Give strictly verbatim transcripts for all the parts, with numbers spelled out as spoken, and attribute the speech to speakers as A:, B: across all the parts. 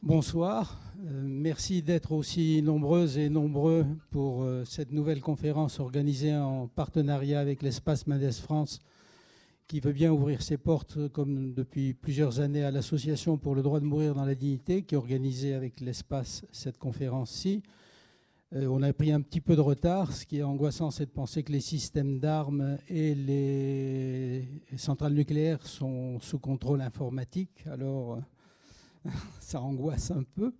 A: Bonsoir, euh, merci d'être aussi nombreuses et nombreux pour euh, cette nouvelle conférence organisée en partenariat avec l'Espace Mendes France, qui veut bien ouvrir ses portes, comme depuis plusieurs années, à l'Association pour le droit de mourir dans la dignité, qui organisait avec l'Espace cette conférence-ci. Euh, on a pris un petit peu de retard. Ce qui est angoissant, c'est de penser que les systèmes d'armes et les centrales nucléaires sont sous contrôle informatique. Alors, ça angoisse un peu.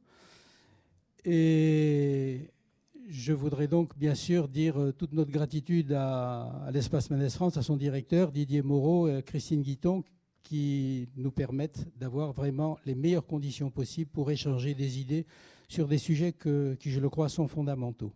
A: Et je voudrais donc bien sûr dire toute notre gratitude à, à l'Espace Mendes France, à son directeur Didier Moreau et à Christine Guiton, qui nous permettent d'avoir vraiment les meilleures conditions possibles pour échanger des idées sur des sujets que, qui, je le crois, sont fondamentaux.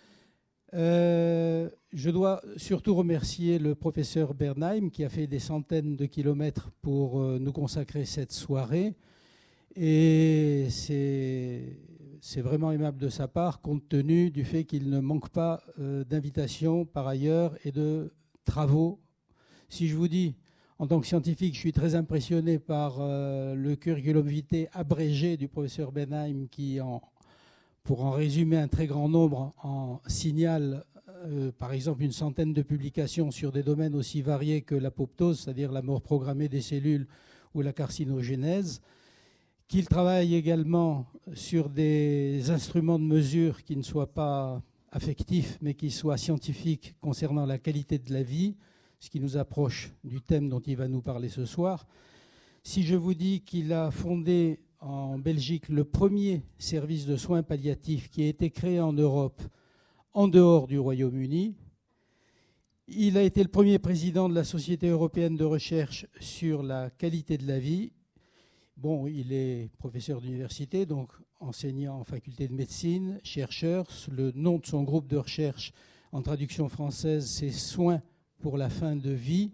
A: Euh, je dois surtout remercier le professeur Bernheim, qui a fait des centaines de kilomètres pour euh, nous consacrer cette soirée. Et c'est, c'est vraiment aimable de sa part, compte tenu du fait qu'il ne manque pas euh, d'invitations par ailleurs et de travaux. Si je vous dis, en tant que scientifique, je suis très impressionné par euh, le curriculum vitae abrégé du professeur Bernheim qui, en, pour en résumer un très grand nombre, en signale euh, par exemple une centaine de publications sur des domaines aussi variés que l'apoptose, c'est-à-dire la mort programmée des cellules ou la carcinogénèse, qu'il travaille également sur des instruments de mesure qui ne soient pas affectifs, mais qui soient scientifiques concernant la qualité de la vie, ce qui nous approche du thème dont il va nous parler ce soir. Si je vous dis qu'il a fondé en Belgique le premier service de soins palliatifs qui a été créé en Europe, en dehors du Royaume-Uni, il a été le premier président de la Société européenne de recherche sur la qualité de la vie. Bon, il est professeur d'université, donc enseignant en faculté de médecine, chercheur. Le nom de son groupe de recherche en traduction française, c'est Soins pour la fin de vie.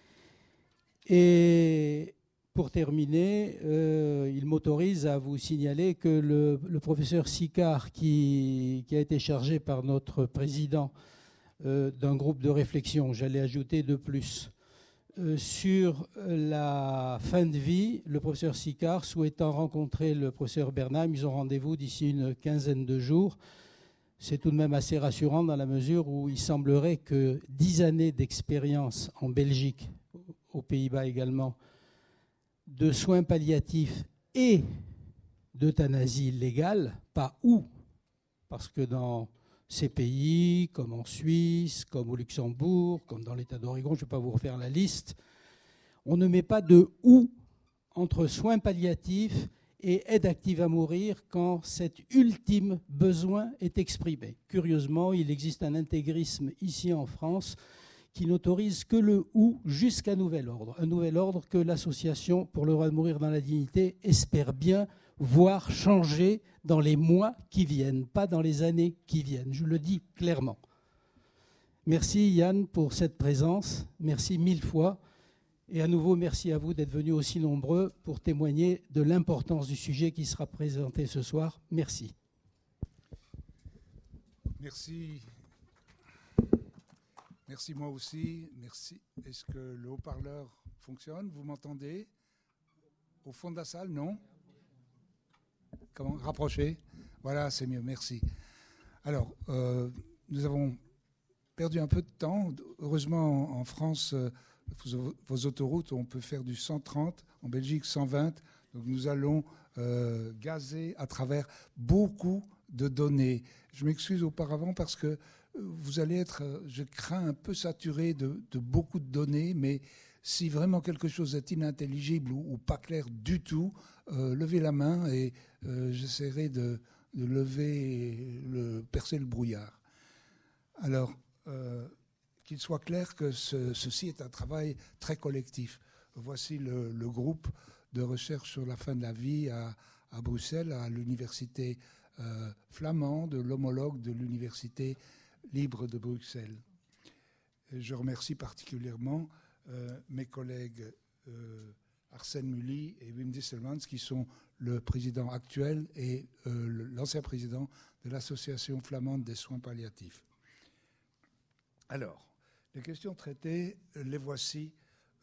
A: Et pour terminer, euh, il m'autorise à vous signaler que le, le professeur Sicard, qui, qui a été chargé par notre président euh, d'un groupe de réflexion, j'allais ajouter de plus, Euh, sur la fin de vie, le professeur Sicard souhaitant rencontrer le professeur Bernheim, ils ont rendez-vous d'ici une quinzaine de jours. C'est tout de même assez rassurant dans la mesure où il semblerait que dix années d'expérience en Belgique, aux Pays-Bas également, de soins palliatifs et d'euthanasie légale, pas où, parce que dans ces pays, comme en Suisse, comme au Luxembourg, comme dans l'État d'Oregon, je ne vais pas vous refaire la liste, on ne met pas de « ou » entre soins palliatifs et aide active à mourir quand cet ultime besoin est exprimé. Curieusement, il existe un intégrisme ici en France qui n'autorise que le « ou » jusqu'à nouvel ordre. Un nouvel ordre que l'Association pour le droit de mourir dans la dignité espère bien voir changer dans les mois qui viennent, pas dans les années qui viennent. Je le dis clairement. Merci Yann pour cette présence. Merci mille fois. Et à nouveau, merci à vous d'être venus aussi nombreux pour témoigner de l'importance du sujet qui sera présenté ce soir. Merci.
B: Merci. Merci moi aussi. Merci. Est-ce que le haut-parleur fonctionne? Vous m'entendez? Au fond de la salle, non? Comment? Rapprocher? Voilà, c'est mieux, merci. Alors, euh, nous avons perdu un peu de temps. Heureusement, en France, euh, vos autoroutes, on peut faire du cent trente, en Belgique cent vingt. Donc nous allons euh, gazer à travers beaucoup de données. Je m'excuse auparavant parce que vous allez être, je crains, un peu saturé de, de beaucoup de données, mais si vraiment quelque chose est inintelligible ou, ou pas clair du tout, euh, levez la main et euh, j'essaierai de, de lever, le, percer le brouillard. Alors, euh, qu'il soit clair que ce, ceci est un travail très collectif. Voici le, le groupe de recherche sur la fin de la vie à, à Bruxelles, à l'université euh, flamande, l'homologue de l'université libre de Bruxelles. Et je remercie particulièrement euh, mes collègues euh, Arsène Mully et Wim Disselmans, qui sont le président actuel et euh, l'ancien président de l'Association flamande des soins palliatifs. Alors, les questions traitées, les voici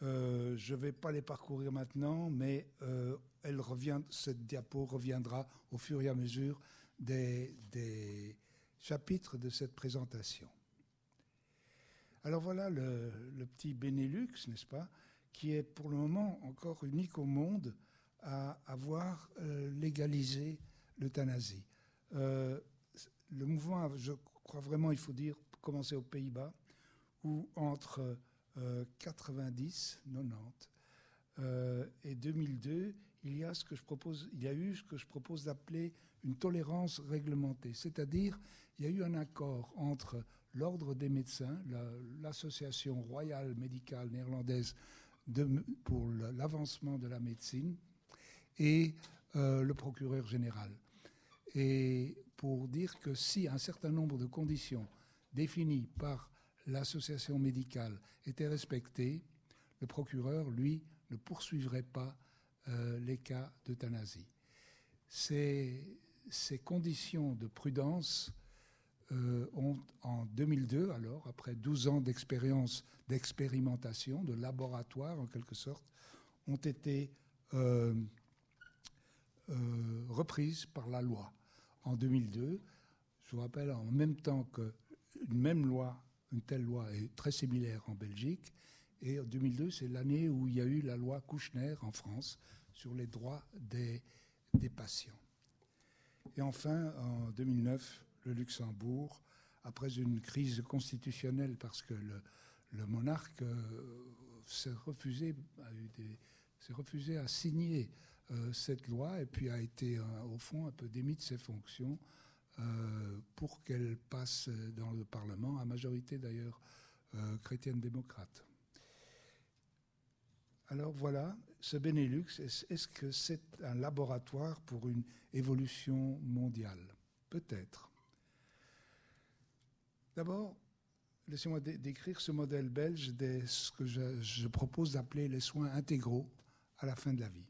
B: Euh, je ne vais pas les parcourir maintenant, mais euh, elle revient, cette diapo reviendra au fur et à mesure des, des chapitres de cette présentation. Alors voilà le, le petit Benelux, n'est-ce pas, qui est pour le moment encore unique au monde à avoir euh, légalisé l'euthanasie. Euh, le mouvement, je crois vraiment, il faut dire, commencer aux Pays-Bas, où entre euh, quatre-vingt-dix, quatre-vingt-dix euh, et deux mille deux, il y a ce que je propose, il y a eu ce que je propose d'appeler une tolérance réglementée, c'est-à-dire il y a eu un accord entre l'Ordre des médecins, la, l'Association royale médicale néerlandaise de, pour l'avancement de la médecine, et euh, le procureur général. Et pour dire que si un certain nombre de conditions définies par l'association médicale étaient respectées, le procureur, lui, ne poursuivrait pas euh, les cas d'euthanasie. Ces, ces conditions de prudence euh, ont, en deux mille deux, alors, après douze ans d'expérience, d'expérimentation, de laboratoire en quelque sorte, ont été euh, euh, reprises par la loi. En deux mille deux, je vous rappelle, en même temps qu'une même loi, une telle loi est très similaire en Belgique, et en deux mille deux, c'est l'année où il y a eu la loi Kouchner en France sur les droits des, des patients. Et enfin, en deux mille neuf, le Luxembourg, après une crise constitutionnelle parce que le, le monarque euh, s'est refusé, a eu des, s'est refusé à signer euh, cette loi et puis a été, euh, au fond, un peu démis de ses fonctions euh, pour qu'elle passe dans le Parlement, à majorité d'ailleurs euh, chrétienne-démocrate. Alors voilà, ce Benelux, est-ce que c'est un laboratoire pour une évolution mondiale? Peut-être. D'abord, laissez-moi dé- décrire ce modèle belge de ce que je, je propose d'appeler les soins intégraux à la fin de la vie.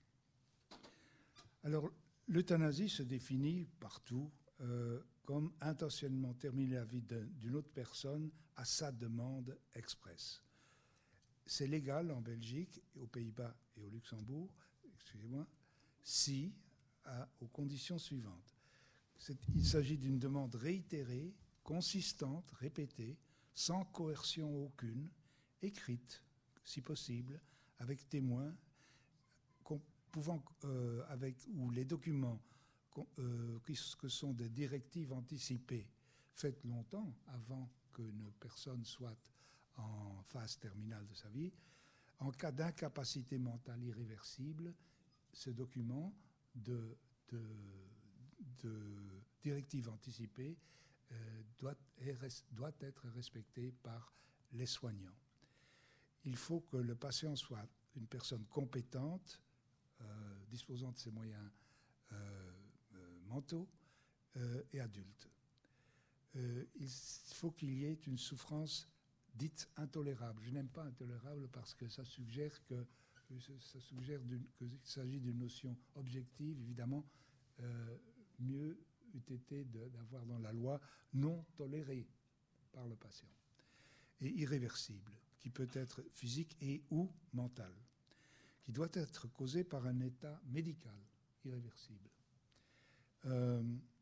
B: Alors, l'euthanasie se définit partout euh, comme intentionnellement terminer la vie de, d'une autre personne à sa demande expresse. C'est légal en Belgique, aux Pays-Bas et au Luxembourg, excusez-moi, si, à, aux conditions suivantes. C'est, il s'agit d'une demande réitérée, consistante, répétée, sans coercion aucune, écrite, si possible, avec témoins, pouvant, euh, avec, où les documents euh, qui, que sont des directives anticipées, faites longtemps avant qu'une personne soit en phase terminale de sa vie, en cas d'incapacité mentale irréversible, ce document de, de, de directive anticipée euh, doit, doit être respecté par les soignants. Il faut que le patient soit une personne compétente, euh, disposant de ses moyens euh, euh, mentaux euh, et adulte. Euh, il faut qu'il y ait une souffrance dite intolérable. Je n'aime pas intolérable parce que ça suggère que ça suggère qu'il s'agit d'une notion objective. Évidemment, euh, mieux eût été de, d'avoir dans la loi non tolérée par le patient et irréversible, qui peut être physique et ou mental, qui doit être causé par un état médical irréversible. Euh,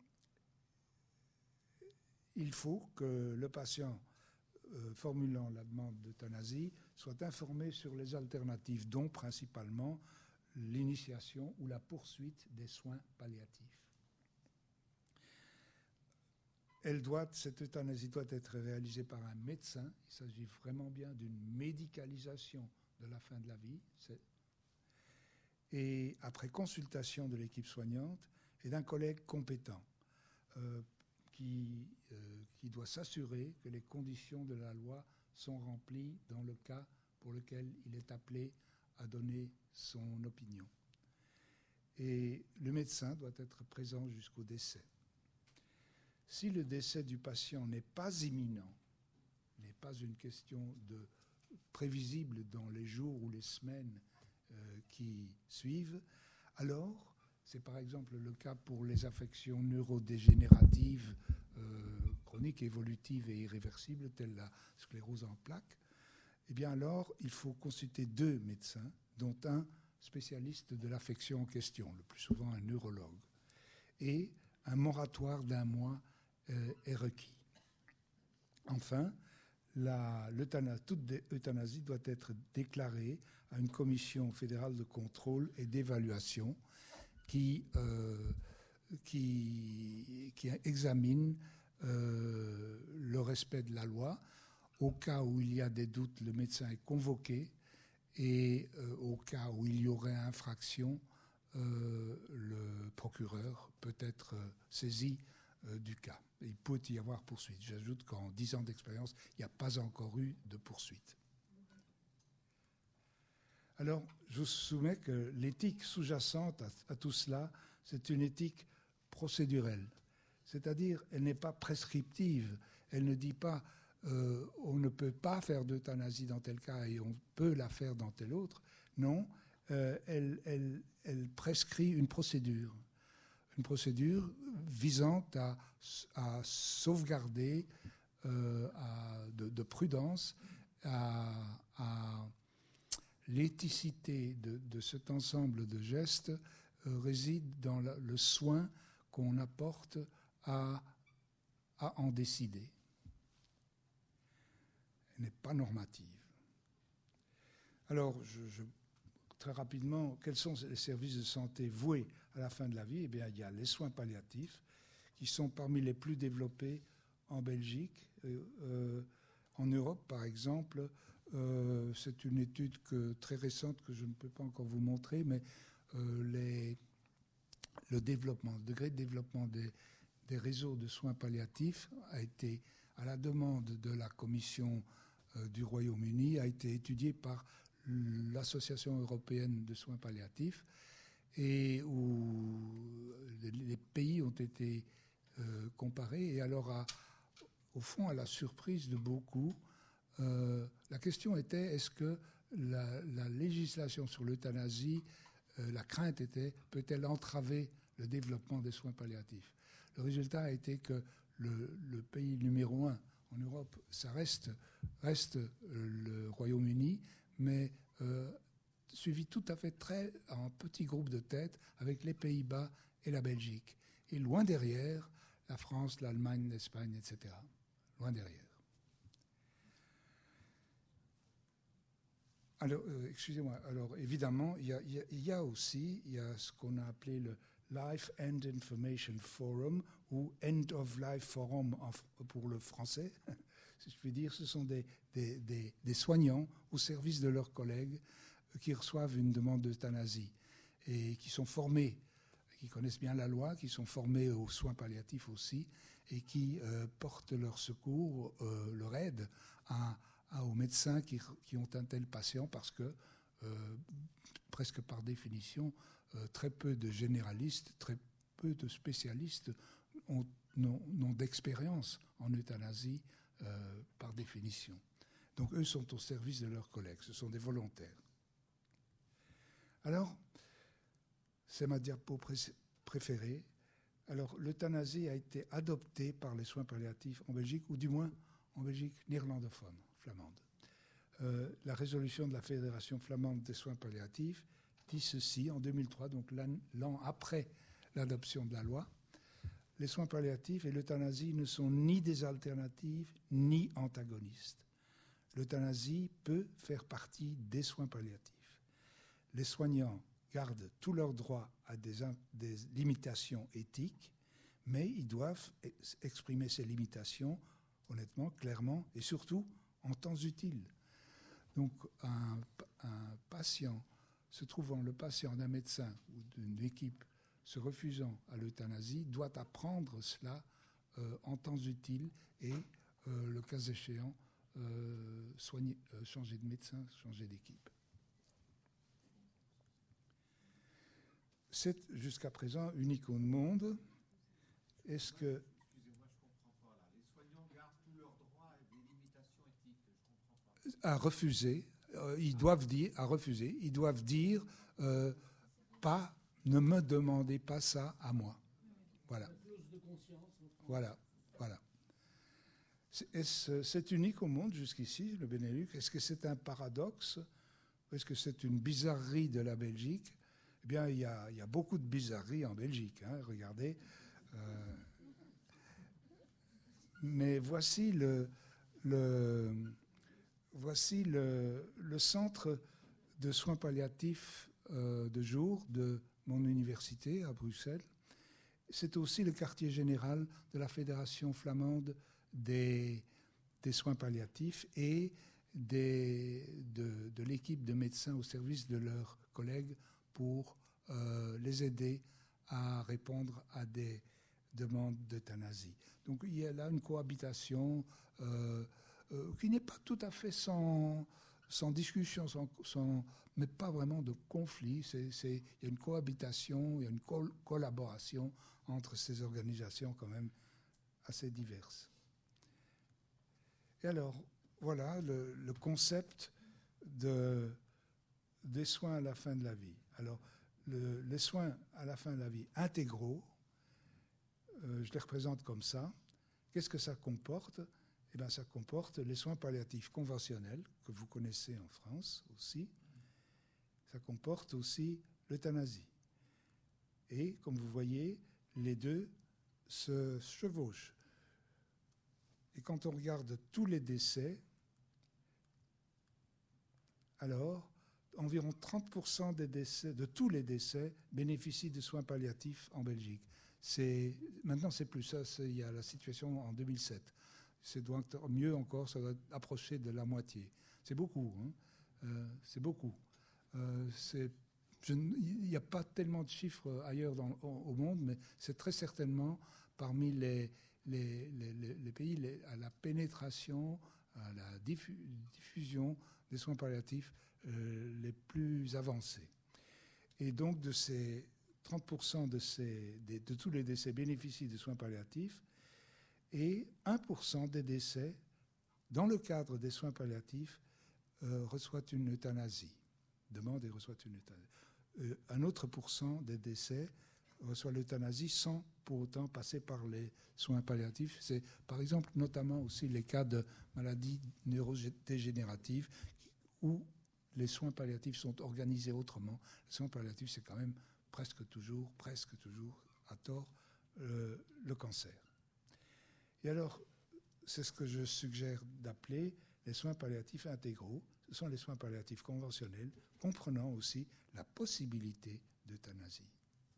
B: il faut que le patient Euh, formulant la demande d'euthanasie soit informé sur les alternatives, dont principalement l'initiation ou la poursuite des soins palliatifs. Elle doit, cette euthanasie doit être réalisée par un médecin. Il s'agit vraiment bien d'une médicalisation de la fin de la vie. C'est... Et après consultation de l'équipe soignante et d'un collègue compétent, euh, Qui, euh, qui doit s'assurer que les conditions de la loi sont remplies dans le cas pour lequel il est appelé à donner son opinion. Et le médecin doit être présent jusqu'au décès. Si le décès du patient n'est pas imminent, n'est pas une question de prévisible dans les jours ou les semaines euh, qui suivent, alors c'est par exemple le cas pour les affections neurodégénératives euh, chroniques, évolutives et irréversibles, telles la sclérose en plaques. eh bien alors, il faut consulter deux médecins, dont un spécialiste de l'affection en question, le plus souvent un neurologue. Et un moratoire d'un mois euh, est requis. Enfin, la, toute euthanasie doit être déclarée à une commission fédérale de contrôle et d'évaluation qui, euh, qui, qui examine euh, le respect de la loi. Au cas où il y a des doutes, le médecin est convoqué et euh, au cas où il y aurait infraction, euh, le procureur peut être euh, saisi euh, du cas. Il peut y avoir poursuite. J'ajoute qu'en dix ans d'expérience, il n'y a pas encore eu de poursuite. Alors, je vous soumets que l'éthique sous-jacente à, à tout cela, c'est une éthique procédurelle. C'est-à-dire, elle n'est pas prescriptive. Elle ne dit pas euh, on ne peut pas faire d'euthanasie dans tel cas et on peut la faire dans tel autre. Non, euh, elle, elle, elle prescrit une procédure. Une procédure visant à, à sauvegarder euh, à, de, de prudence, à, à l'éthicité de, de cet ensemble de gestes euh, réside dans la, le soin qu'on apporte à, à en décider. Elle n'est pas normative. Alors, je, je, très rapidement, quels sont les services de santé voués à la fin de la vie? Eh bien, il y a les soins palliatifs, qui sont parmi les plus développés en Belgique. Euh, euh, en Europe, par exemple, euh, c'est une étude que, très récente que je ne peux pas encore vous montrer, mais euh, les, le développement, le degré de développement des, des réseaux de soins palliatifs a été, à la demande de la Commission euh, du Royaume-Uni, a été étudié par l'Association européenne de soins palliatifs, et où les pays ont été euh, comparés. Et alors, à, au fond, à la surprise de beaucoup, euh, la question était, est-ce que la, la législation sur l'euthanasie, euh, la crainte était, peut-elle entraver le développement des soins palliatifs? Le résultat a été que le, le pays numéro un en Europe, ça reste, reste le Royaume-Uni, mais euh, suivi tout à fait très en petits groupes de tête avec les Pays-Bas et la Belgique. Et loin derrière, la France, l'Allemagne, l'Espagne, et cetera. Loin derrière. Alors, euh, excusez-moi. Alors, évidemment, il y a, il y a, il y a aussi il y a ce qu'on a appelé le Life End Information Forum, ou End of Life Forum en, pour le français, si je puis dire. Ce sont des, des, des, des soignants au service de leurs collègues qui reçoivent une demande d'euthanasie et qui sont formés, qui connaissent bien la loi, qui sont formés aux soins palliatifs aussi, et qui euh, portent leur secours, euh, leur aide à, à, aux médecins qui, qui ont un tel patient, parce que, euh, presque par définition, euh, très peu de généralistes, très peu de spécialistes ont, n'ont, n'ont d'expérience en euthanasie euh, par définition. Donc eux sont au service de leurs collègues, ce sont des volontaires. Alors, c'est ma diapo préférée. Alors, l'euthanasie a été adoptée par les soins palliatifs en Belgique, ou du moins en Belgique néerlandophone, flamande. Euh, la résolution de la Fédération flamande des soins palliatifs dit ceci en deux mille trois, donc l'an, l'an après l'adoption de la loi. Les soins palliatifs et l'euthanasie ne sont ni des alternatives ni antagonistes. L'euthanasie peut faire partie des soins palliatifs. Les soignants gardent tous leurs droits à des, des limitations éthiques, mais ils doivent exprimer ces limitations honnêtement, clairement, et surtout en temps utile. Donc un, un patient se trouvant, le patient d'un médecin ou d'une équipe se refusant à l'euthanasie doit apprendre cela euh, en temps utile et, euh, le cas échéant, euh, soigner, euh, changer de médecin, changer d'équipe. C'est jusqu'à présent unique au monde. Est-ce que...
C: Excusez-moi, je ne comprends pas là. Les soignants gardent tous leurs droits et des limitations éthiques. Je ne comprends pas.
B: À refuser, euh, ils ah. doivent dire, à refuser, ils doivent dire, euh, pas, ne me demandez pas ça à moi. Voilà. Voilà, voilà. Est-ce, c'est unique au monde jusqu'ici, le Benelux? Est-ce que c'est un paradoxe? Est-ce que c'est une bizarrerie de la Belgique? Eh bien, il y a, il y a beaucoup de bizarreries en Belgique, hein, regardez. Euh, mais voici le, le, voici le, le centre de soins palliatifs euh, de jour de mon université à Bruxelles. C'est aussi le quartier général de la Fédération flamande des, des soins palliatifs et des, de, de l'équipe de médecins au service de leurs collègues pour euh, les aider à répondre à des demandes d'euthanasie. Donc il y a là une cohabitation euh, euh, qui n'est pas tout à fait sans, sans discussion, sans, sans, mais pas vraiment de conflit. C'est, c'est, il y a une cohabitation, il y a une col- collaboration entre ces organisations quand même assez diverses. Et alors, voilà le, le concept de, des soins à la fin de la vie. Alors, le, les soins à la fin de la vie intégraux, euh, je les représente comme ça. Qu'est-ce que ça comporte? Eh bien, ça comporte les soins palliatifs conventionnels, que vous connaissez en France aussi. Ça comporte aussi l'euthanasie. Et, comme vous voyez, les deux se chevauchent. Et quand on regarde tous les décès, alors, environ trente pour cent des décès, de tous les décès bénéficient de soins palliatifs en Belgique. C'est, maintenant, c'est plus ça. C'est, il y a la situation en deux mille sept. C'est donc mieux encore, ça doit approcher de la moitié. C'est beaucoup. Hein. Euh, c'est beaucoup. Euh, c'est, je, il n'y a pas tellement de chiffres ailleurs dans, au, au monde, mais c'est très certainement parmi les, les, les, les, les pays les, à la pénétration, à la diffu, diffusion des soins palliatifs euh, les plus avancés. Et donc, de ces trente pour cent de, ces, de, de tous les décès bénéficient de soins palliatifs et un pour cent des décès, dans le cadre des soins palliatifs, euh, reçoivent une euthanasie, demandent et reçoivent une euthanasie. Euh, un autre pourcent des décès reçoit l'euthanasie sans pour autant passer par les soins palliatifs. C'est par exemple notamment aussi les cas de maladies neurodégénératives où les soins palliatifs sont organisés autrement. Les soins palliatifs, c'est quand même presque toujours, presque toujours, à tort, euh, le cancer. Et alors, c'est ce que je suggère d'appeler les soins palliatifs intégraux. Ce sont les soins palliatifs conventionnels, comprenant aussi la possibilité d'euthanasie.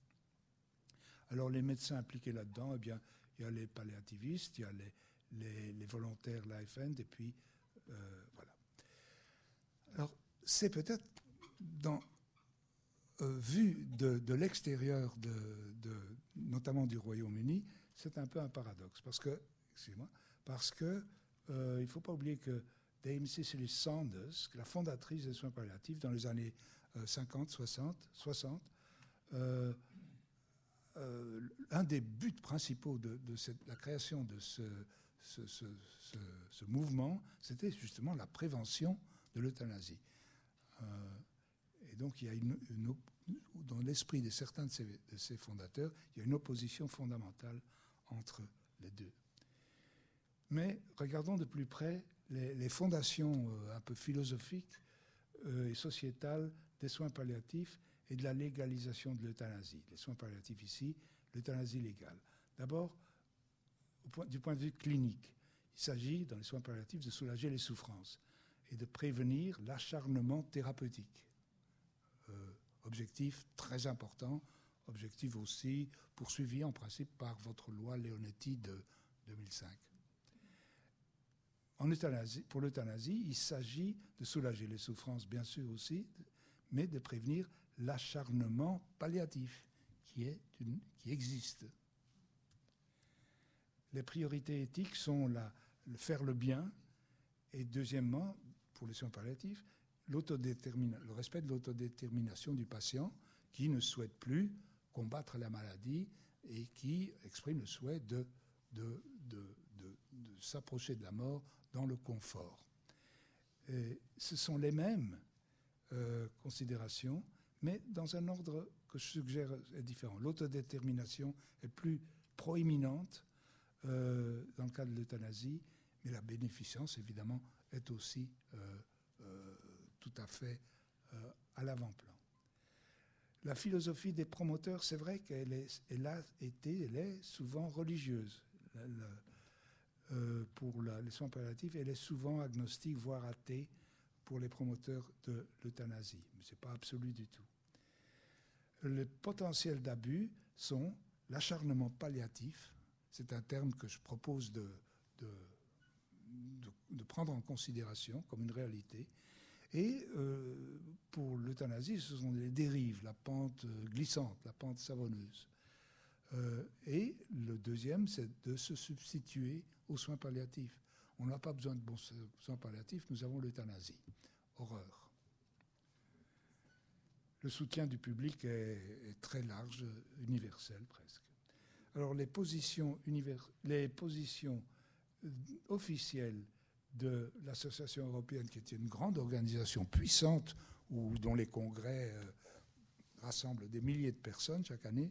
B: Alors, les médecins impliqués là-dedans, eh bien, il y a les palliativistes, il y a les, les, les volontaires Life End, et puis, euh, voilà. Alors, c'est peut-être, dans, euh, vu de, de l'extérieur, de, de, notamment du Royaume-Uni, c'est un peu un paradoxe, parce que, excusez-moi, parce que euh, il ne faut pas oublier que Dame Cicely Saunders, la fondatrice des soins palliatifs dans les années euh, cinquante, soixante, soixante, euh, euh, un des buts principaux de, de cette, la création de ce, ce, ce, ce, ce mouvement, c'était justement la prévention de l'euthanasie. Euh, et donc, il y a une, une, dans l'esprit de certains de ces, de ces fondateurs, il y a une opposition fondamentale entre les deux. Mais regardons de plus près les, les fondations euh, un peu philosophiques euh, et sociétales des soins palliatifs et de la légalisation de l'euthanasie. Les soins palliatifs ici, l'euthanasie légale. D'abord, au point, du point de vue clinique, il s'agit, dans les soins palliatifs, de soulager les souffrances et de prévenir l'acharnement thérapeutique. Euh, objectif très important, objectif aussi poursuivi en principe par votre loi Leonetti de deux mille cinq. En euthanasie, pour l'euthanasie, il s'agit de soulager les souffrances, bien sûr aussi, mais de prévenir l'acharnement palliatif qui, est une, qui existe. Les priorités éthiques sont la, le faire le bien et deuxièmement, pour les soins palliatifs, le respect de l'autodétermination du patient qui ne souhaite plus combattre la maladie et qui exprime le souhait de, de, de, de, de s'approcher de la mort dans le confort. Et ce sont les mêmes euh, considérations, mais dans un ordre que je suggère est différent. L'autodétermination est plus proéminente euh, dans le cas de l'euthanasie, Mais la bénéficence, évidemment, est aussi euh, euh, tout à fait euh, à l'avant-plan. La philosophie des promoteurs, c'est vrai qu'elle est, elle a été, elle est souvent religieuse. Elle, euh, pour la, les soins palliatifs, elle est souvent agnostique, voire athée, pour les promoteurs de l'euthanasie. Mais ce n'est pas absolu du tout. Les potentiels d'abus sont l'acharnement palliatif. C'est un terme que je propose de, de, de, de prendre en considération comme une réalité. Et euh, pour l'euthanasie, ce sont les dérives, la pente glissante, la pente savonneuse. Euh, et le deuxième, c'est de se substituer aux soins palliatifs. On n'a pas besoin de bons soins palliatifs, nous avons l'euthanasie. Horreur. Le soutien du public est, est très large, universel presque. Alors les positions, univers, les positions officielles de l'Association européenne, qui est une grande organisation puissante, où, dont les congrès euh, rassemblent des milliers de personnes chaque année,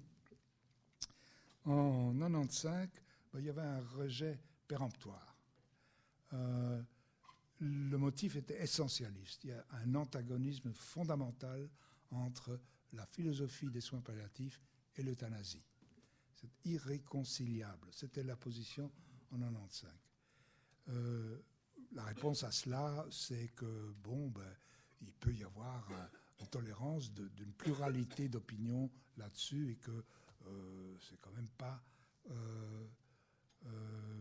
B: en mille neuf cent quatre-vingt-quinze, ben, il y avait un rejet péremptoire. Euh, le motif était essentialiste. Il y a un antagonisme fondamental entre la philosophie des soins palliatifs et l'euthanasie. C'est irréconciliable. C'était la position en mille neuf cent quatre-vingt-quinze. Euh, la réponse à cela, c'est que, bon, ben, il peut y avoir euh, une tolérance de, d'une pluralité d'opinions là-dessus et que euh, c'est quand même pas... Euh, euh,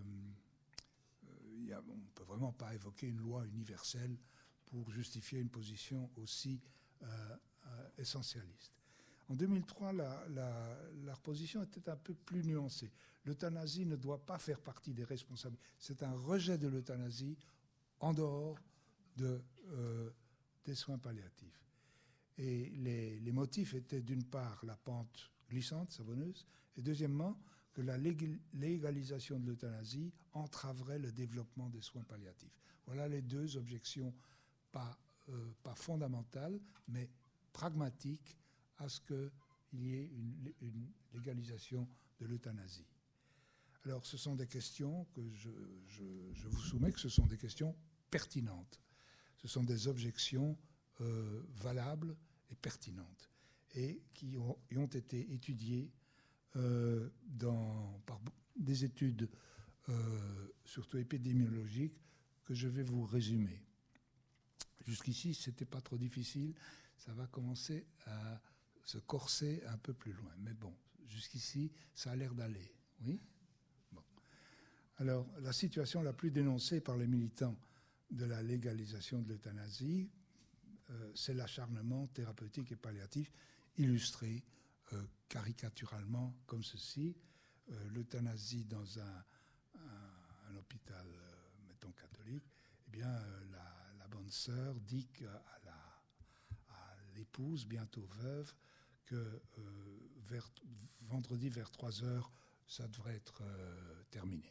B: y a, on ne peut vraiment pas évoquer une loi universelle pour justifier une position aussi euh, euh, essentialiste. En deux mille trois, la, la, la position était un peu plus nuancée. L'euthanasie ne doit pas faire partie des responsables. C'est un rejet de l'euthanasie en dehors de, euh, des soins palliatifs. Et les, les motifs étaient d'une part la pente glissante, savonneuse, et deuxièmement que la légalisation de l'euthanasie entraverait le développement des soins palliatifs. Voilà les deux objections, pas, euh, pas fondamentales, mais pragmatiques à ce qu'il y ait une, une légalisation de l'euthanasie. Alors, ce sont des questions que je, je, je vous soumets, que ce sont des questions pertinentes. Ce sont des objections euh, valables et pertinentes, et qui ont, qui ont été étudiées euh, dans, par des études, euh, surtout épidémiologiques, que je vais vous résumer. Jusqu'ici, ce n'était pas trop difficile. Ça va commencer à se corser un peu plus loin. Mais bon, jusqu'ici, ça a l'air d'aller. Oui ? Bon. Alors, la situation la plus dénoncée par les militants de la légalisation de l'euthanasie, euh, c'est l'acharnement thérapeutique et palliatif, illustré euh, caricaturalement comme ceci. Euh, l'euthanasie dans un, un, un hôpital, euh, mettons, catholique, eh bien, euh, la, la bonne sœur dit à la à l'épouse, bientôt veuve, que euh, vers, vendredi vers trois heures, ça devrait être euh, terminé.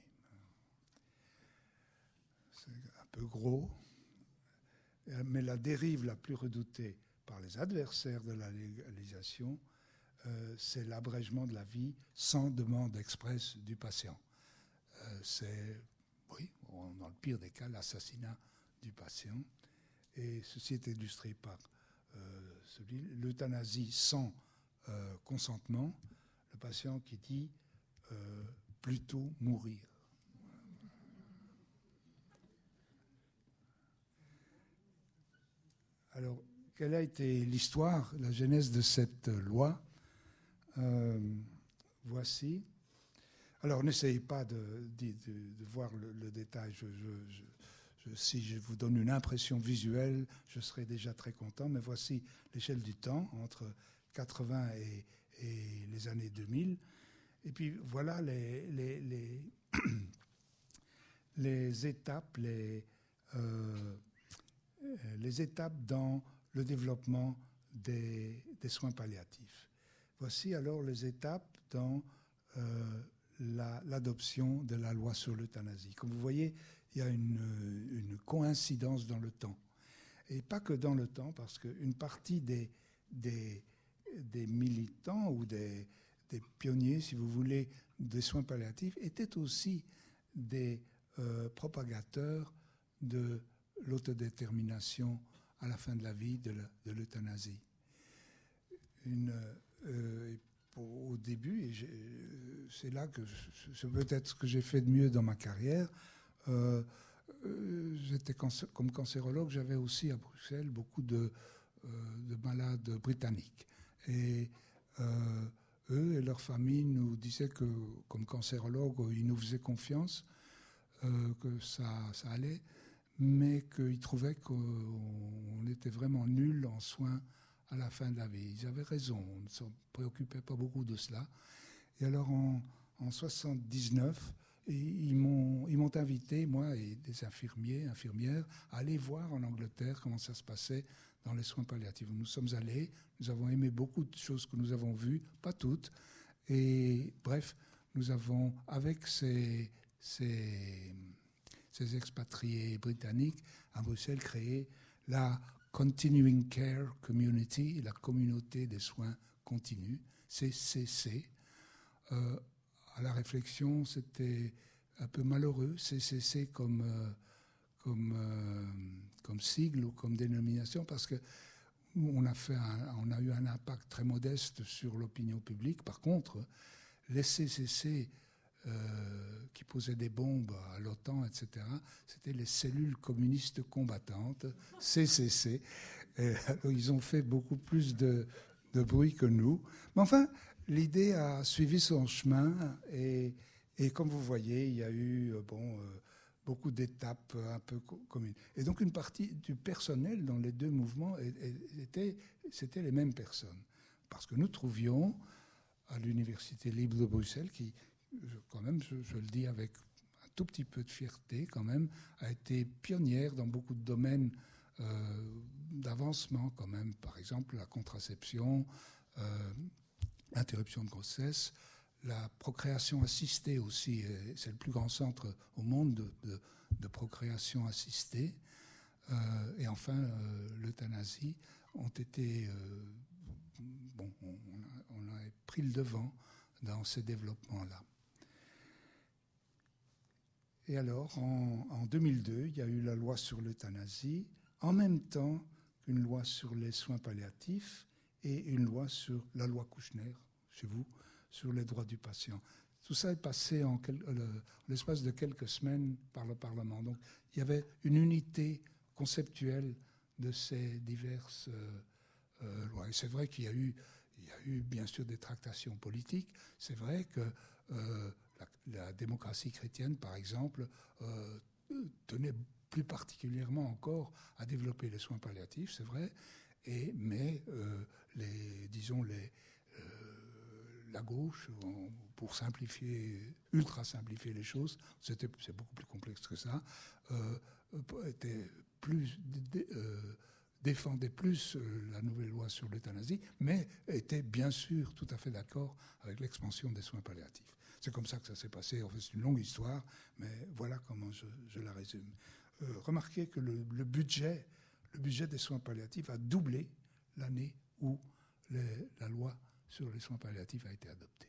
B: C'est un peu gros, mais la dérive la plus redoutée par les adversaires de la légalisation, euh, c'est l'abrègement de la vie sans demande expresse du patient. Euh, c'est, oui, dans le pire des cas, l'assassinat du patient. Et ceci est illustré par euh, celui, l'euthanasie sans euh, consentement, le patient qui dit euh, plutôt mourir. Alors, quelle a été l'histoire, la genèse de cette loi ? euh, Voici. Alors, n'essayez pas de, de, de voir le, le détail. Je, je, je, je, si je vous donne une impression visuelle, je serai déjà très content. Mais voici l'échelle du temps entre quatre-vingts et, et les années deux mille. Et puis, voilà les, les, les, les étapes, les... Euh, les étapes dans le développement des, des soins palliatifs. Voici alors les étapes dans euh, la, l'adoption de la loi sur l'euthanasie. Comme vous voyez, il y a une, une coïncidence dans le temps. Et pas que dans le temps, parce qu'une partie des, des, des militants ou des, des pionniers, si vous voulez, des soins palliatifs étaient aussi des euh, propagateur de l'autodétermination à la fin de la vie, de, la, de l'euthanasie. Une, euh, pour, au début, et c'est là que je, c'est peut-être ce que j'ai fait de mieux dans ma carrière, euh, euh, j'étais cancé, comme cancérologue, j'avais aussi à Bruxelles beaucoup de, euh, de malades britanniques. Et euh, eux et leur famille nous disaient que, comme cancérologue, ils nous faisaient confiance, euh, que ça, ça allait, mais qu'ils trouvaient qu'on était vraiment nuls en soins à la fin de la vie. Ils avaient raison, on ne se préoccupait pas beaucoup de cela. Et alors, en, en soixante-dix-neuf, ils m'ont, ils m'ont invité, moi et des infirmiers, infirmières, à aller voir en Angleterre comment ça se passait dans les soins palliatifs. Nous sommes allés, nous avons aimé beaucoup de choses que nous avons vues, pas toutes. Et bref, nous avons, avec ces, ces, ces expatriés britanniques à Bruxelles, créé la Continuing Care Community, la communauté des soins continus, C C C. Euh, à la réflexion, c'était un peu malheureux, C C C comme, euh, comme, euh, comme sigle ou comme dénomination, parce que on a, fait un, on a eu un impact très modeste sur l'opinion publique. Par contre, les C C C euh, qui posaient des bombes à l'OTAN, et cetera, c'était les cellules communistes combattantes, C C C. Et, alors, ils ont fait beaucoup plus de, de bruit que nous. Mais enfin, l'idée a suivi son chemin et, et comme vous voyez, il y a eu bon, euh, beaucoup d'étapes un peu co- communes. Et donc une partie du personnel dans les deux mouvements était, c'était les mêmes personnes. Parce que nous trouvions à l'Université libre de Bruxelles, qui, je, quand même, je, je le dis avec un tout petit peu de fierté quand même, a été pionnière dans beaucoup de domaines euh, d'avancement quand même. Par exemple, la contraception, euh, l'interruption de grossesse, la procréation assistée aussi, c'est le plus grand centre au monde de, de, de procréation assistée, euh, et enfin euh, l'euthanasie ont été, euh, bon, on a, on a pris le devant dans ces développements-là. Et alors, en, en deux mille deux, il y a eu la loi sur l'euthanasie, en même temps qu'une loi sur les soins palliatifs et une loi sur la loi Kouchner, chez vous, sur les droits du patient. Tout ça est passé en quel, euh, l'espace de quelques semaines par le Parlement. Donc, il y avait une unité conceptuelle de ces diverses euh, euh, lois. Et c'est vrai qu'il y a eu, il y a eu bien sûr des tractations politiques. C'est vrai que euh, la, la démocratie chrétienne, par exemple, euh, tenait plus particulièrement encore à développer les soins palliatifs, c'est vrai. Et, mais euh, les, disons les la gauche, pour simplifier, ultra simplifier les choses, c'était, c'est beaucoup plus complexe que ça, euh, était plus, dé, euh, défendait plus la nouvelle loi sur l'euthanasie, mais était bien sûr tout à fait d'accord avec l'expansion des soins palliatifs. C'est comme ça que ça s'est passé. En fait, c'est une longue histoire, mais voilà comment je, je la résume. Euh, remarquez que le, le budget, le budget des soins palliatifs a doublé l'année où les, la loi sur les soins palliatifs a été adopté.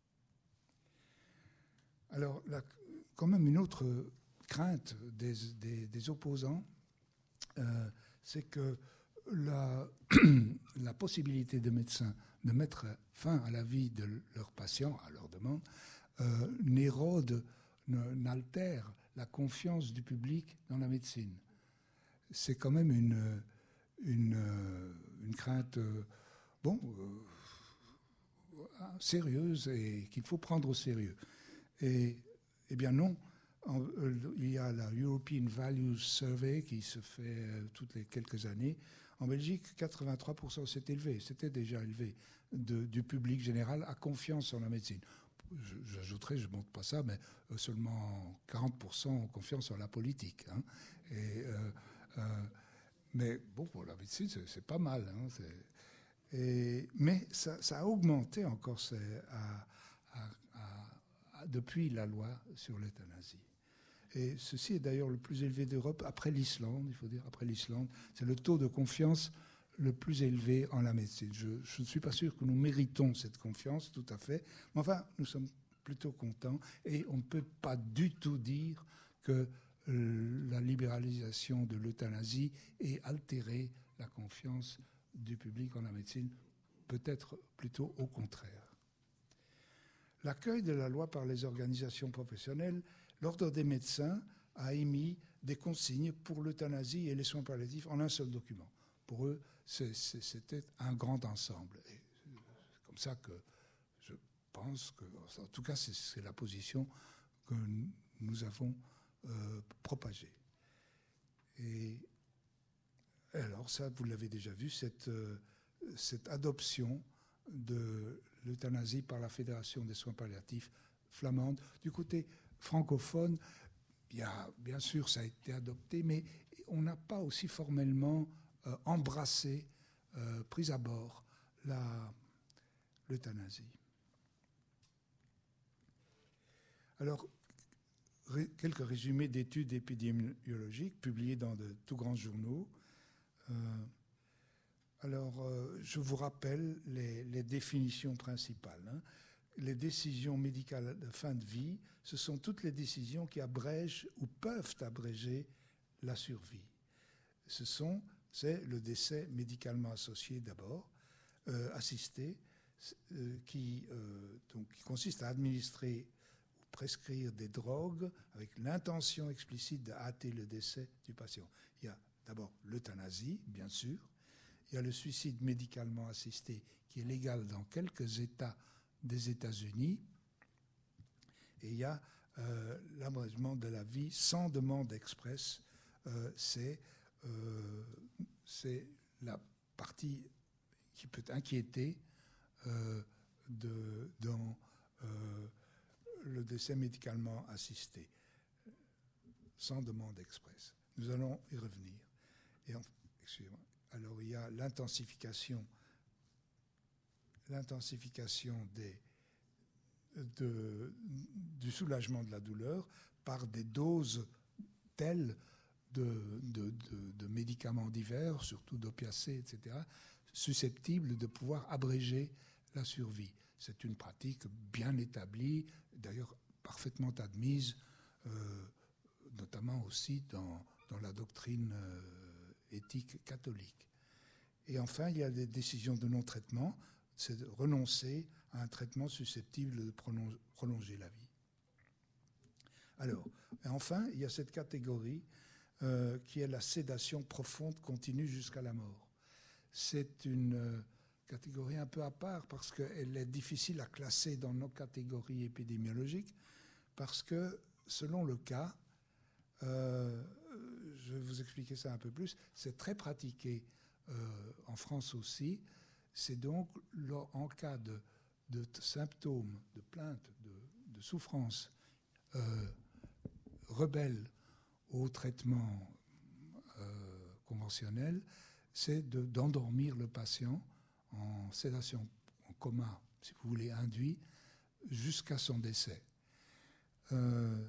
B: Alors, là, quand même une autre crainte des, des, des opposants, euh, c'est que la, la possibilité des médecins de mettre fin à la vie de leurs patients, à leur demande, euh, n'érode, n'altère la confiance du public dans la médecine. C'est quand même une, une, une crainte, euh, bon... Euh, sérieuse et qu'il faut prendre au sérieux. Et, eh bien non, en, euh, il y a la European Values Survey qui se fait euh, toutes les quelques années. En Belgique, quatre-vingt-trois pour cent, c'est élevé, c'était déjà élevé, de, du public général a confiance en la médecine. Je, j'ajouterais, je ne montre pas ça, mais euh, seulement quarante pour cent ont confiance en la politique. Hein. Et, euh, euh, mais bon, pour la médecine, c'est, c'est pas mal. Hein, c'est, Et, mais ça, ça a augmenté encore à, à, à, à, depuis la loi sur l'euthanasie. Et ceci est d'ailleurs le plus élevé d'Europe après l'Islande, il faut dire, après l'Islande. C'est le taux de confiance le plus élevé en la médecine. Je, je ne suis pas sûr que nous méritons cette confiance, tout à fait. Mais enfin, nous sommes plutôt contents et on ne peut pas du tout dire que euh, la libéralisation de l'euthanasie ait altéré la confiance du public en la médecine, peut-être plutôt au contraire. L'accueil de la loi par les organisations professionnelles, l'Ordre des médecins a émis des consignes pour l'euthanasie et les soins palliatifs en un seul document. Pour eux, c'est, c'est, c'était un grand ensemble. Et c'est comme ça que je pense que, en tout cas, c'est, c'est la position que nous avons euh, propagée. Et alors, ça, vous l'avez déjà vu, cette, euh, cette adoption de l'euthanasie par la Fédération des soins palliatifs flamande. Du côté francophone, il y a, bien sûr, ça a été adopté, mais on n'a pas aussi formellement euh, embrassé, euh, pris à bord la, l'euthanasie. Alors, ré, quelques résumés d'études épidémiologiques publiés dans de tout grands journaux. Euh, alors, euh, je vous rappelle les, les définitions principales. Hein. Les décisions médicales de fin de vie, ce sont toutes les décisions qui abrègent ou peuvent abréger la survie. Ce sont, c'est le décès médicalement associé d'abord, euh, assisté, euh, qui, euh, donc, qui consiste à administrer ou prescrire des drogues avec l'intention explicite de hâter le décès du patient. Il y a d'abord l'euthanasie, bien sûr. Il y a le suicide médicalement assisté qui est légal dans quelques États des États-Unis. Et il y a euh, l'abrégement de la vie sans demande expresse. Euh, c'est, euh, c'est la partie qui peut inquiéter euh, de, dans euh, le décès médicalement assisté, sans demande expresse. Nous allons y revenir. Et en, excusez-moi. Alors, il y a l'intensification, l'intensification des, de, du soulagement de la douleur par des doses telles de, de, de, de médicaments divers, surtout d'opiacés, et cetera, susceptibles de pouvoir abréger la survie. C'est une pratique bien établie, d'ailleurs parfaitement admise, euh, notamment aussi dans, dans la doctrine euh, éthique catholique. Et enfin, il y a des décisions de non-traitement, c'est de renoncer à un traitement susceptible de prolonger la vie. Alors, et enfin, il y a cette catégorie euh, qui est la sédation profonde continue jusqu'à la mort. C'est une euh, catégorie un peu à part parce qu'elle est difficile à classer dans nos catégories épidémiologiques parce que, selon le cas, euh, je vais vous expliquer ça un peu plus, c'est très pratiqué euh, en France aussi. C'est donc en cas de, de symptômes, de plaintes, de, de souffrances euh, rebelles au traitement euh, conventionnel, c'est de, d'endormir le patient en sédation, en coma, si vous voulez, induit, jusqu'à son décès. Euh,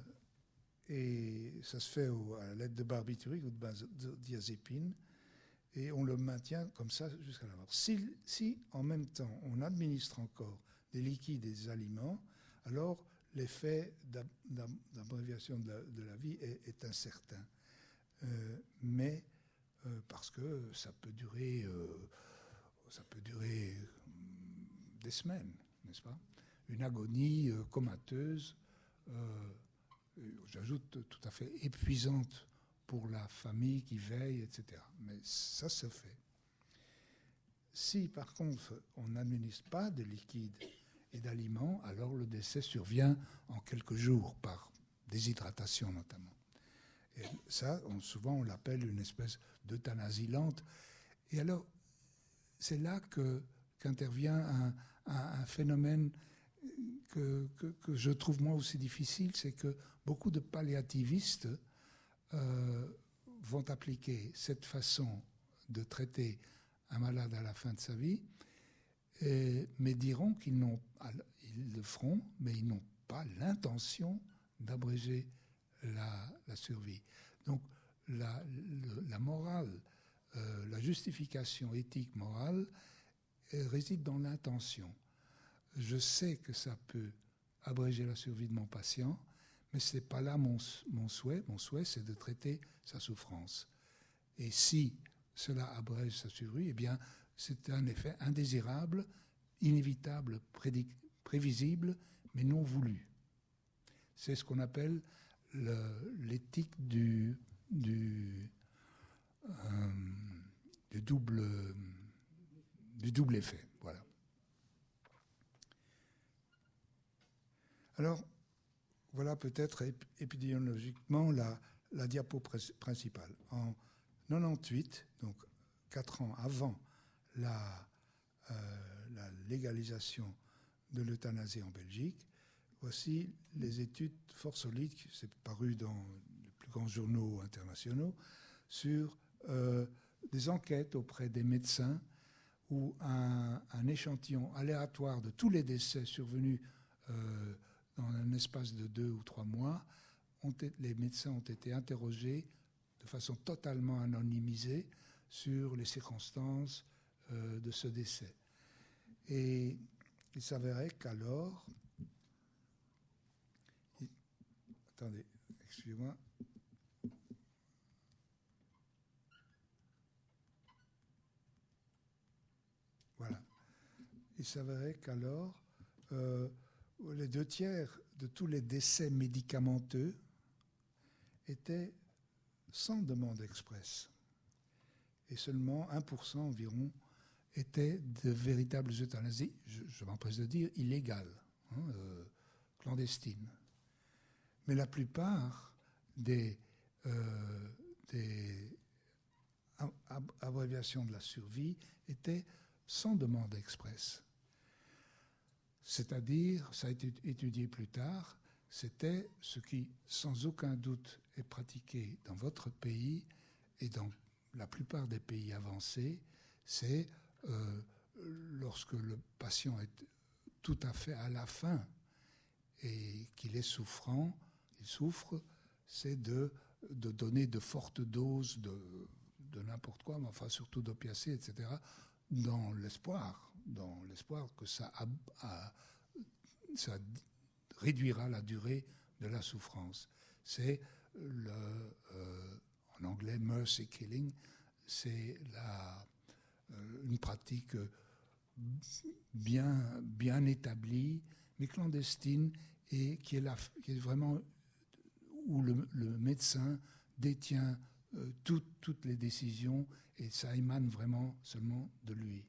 B: et ça se fait au, à l'aide de barbiturique ou de benzodiazépine, et on le maintient comme ça jusqu'à la mort. Si, si en même temps on administre encore des liquides et des aliments, alors l'effet d'abréviation de, de la vie est, est incertain. Euh, mais euh, parce que ça peut durer, euh, ça peut durer des semaines, n'est-ce pas? Une agonie euh, comateuse, euh, j'ajoute tout à fait épuisante pour la famille qui veille, et cetera. Mais ça se fait. Si, par contre, on n'administre pas de liquide et d'aliments, alors le décès survient en quelques jours, par déshydratation notamment. Et ça, on, souvent, on l'appelle une espèce d'euthanasie lente. Et alors, c'est là que, qu'intervient un, un, un phénomène que, que, que je trouve moi aussi difficile, c'est que beaucoup de palliativistes euh, vont appliquer cette façon de traiter un malade à la fin de sa vie, et, mais diront qu'ils n'ont, ils le feront, mais ils n'ont pas l'intention d'abréger la, la survie. Donc la, la morale, euh, la justification éthique morale euh, réside dans l'intention. Je sais que ça peut abréger la survie de mon patient, Mais ce n'est pas là mon, mon souhait. Mon souhait, c'est de traiter sa souffrance. Et si cela abrège sa survie, eh bien, c'est un effet indésirable, inévitable, prédic- prévisible, mais non voulu. C'est ce qu'on appelle le, l'éthique du, du, euh, du, double, du double effet. Voilà. Alors, voilà peut-être épidémiologiquement la, la diapo principale. En quatre-vingt-dix-huit, donc quatre ans avant la, euh, la légalisation de l'euthanasie en Belgique, voici les études fort solides, c'est paru dans les plus grands journaux internationaux, sur euh, des enquêtes auprès des médecins où un, un échantillon aléatoire de tous les décès survenus euh, dans un espace de deux ou trois mois, ont été, les médecins ont été interrogés de façon totalement anonymisée sur les circonstances euh, de ce décès. Et il s'avérait qu'alors... Il, attendez, excusez-moi. Voilà. Il s'avérait qu'alors... Euh, les deux tiers de tous les décès médicamenteux étaient sans demande expresse. Et seulement un pour cent environ étaient de véritables euthanasies, je, je m'empresse de dire, illégales, hein, euh, clandestines. Mais la plupart des, euh, des ab- abréviations de la survie étaient sans demande expresse. C'est-à-dire, ça a été étudié plus tard, c'était ce qui, sans aucun doute, est pratiqué dans votre pays et dans la plupart des pays avancés, c'est euh, lorsque le patient est tout à fait à la fin et qu'il est souffrant, il souffre, c'est de, de donner de fortes doses de, de n'importe quoi, mais enfin surtout d'opiacés, et cetera, dans l'espoir. dans l'espoir que ça, a, a, ça réduira la durée de la souffrance. C'est le, euh, en anglais, mercy killing, c'est la, euh, une pratique bien, bien établie, mais clandestine, et qui est, la, qui est vraiment où le, le médecin détient euh, tout, toutes les décisions, et ça émane vraiment seulement de lui.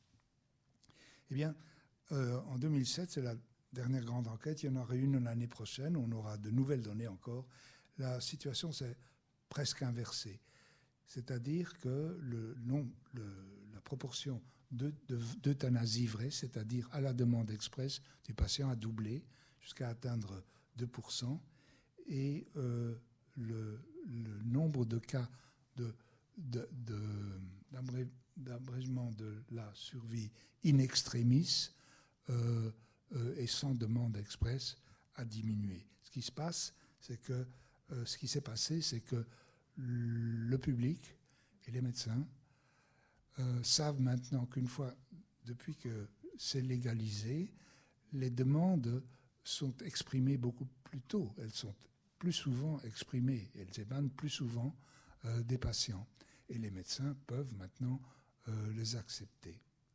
B: Eh bien, euh, en deux mille sept, c'est la dernière grande enquête. Il y en aura une l'année prochaine. On aura de nouvelles données encore. La situation s'est presque inversée. C'est-à-dire que le, non, le, la proportion de, de, d'euthanasie vraie, c'est-à-dire à la demande express du patient, a doublé jusqu'à atteindre deux pour cent. Et euh, le, le nombre de cas de, de, de, d'abré, d'abrégement de la survie in extremis euh, euh, et sans demande express a diminué. Ce qui se passe, c'est que euh, ce qui s'est passé, c'est que le public et les médecins euh, savent maintenant qu'une fois, depuis que c'est légalisé, les demandes sont exprimées beaucoup plus tôt. Elles sont plus souvent exprimées, elles émanent plus souvent euh, des patients. Et les médecins peuvent maintenant euh, les accepter.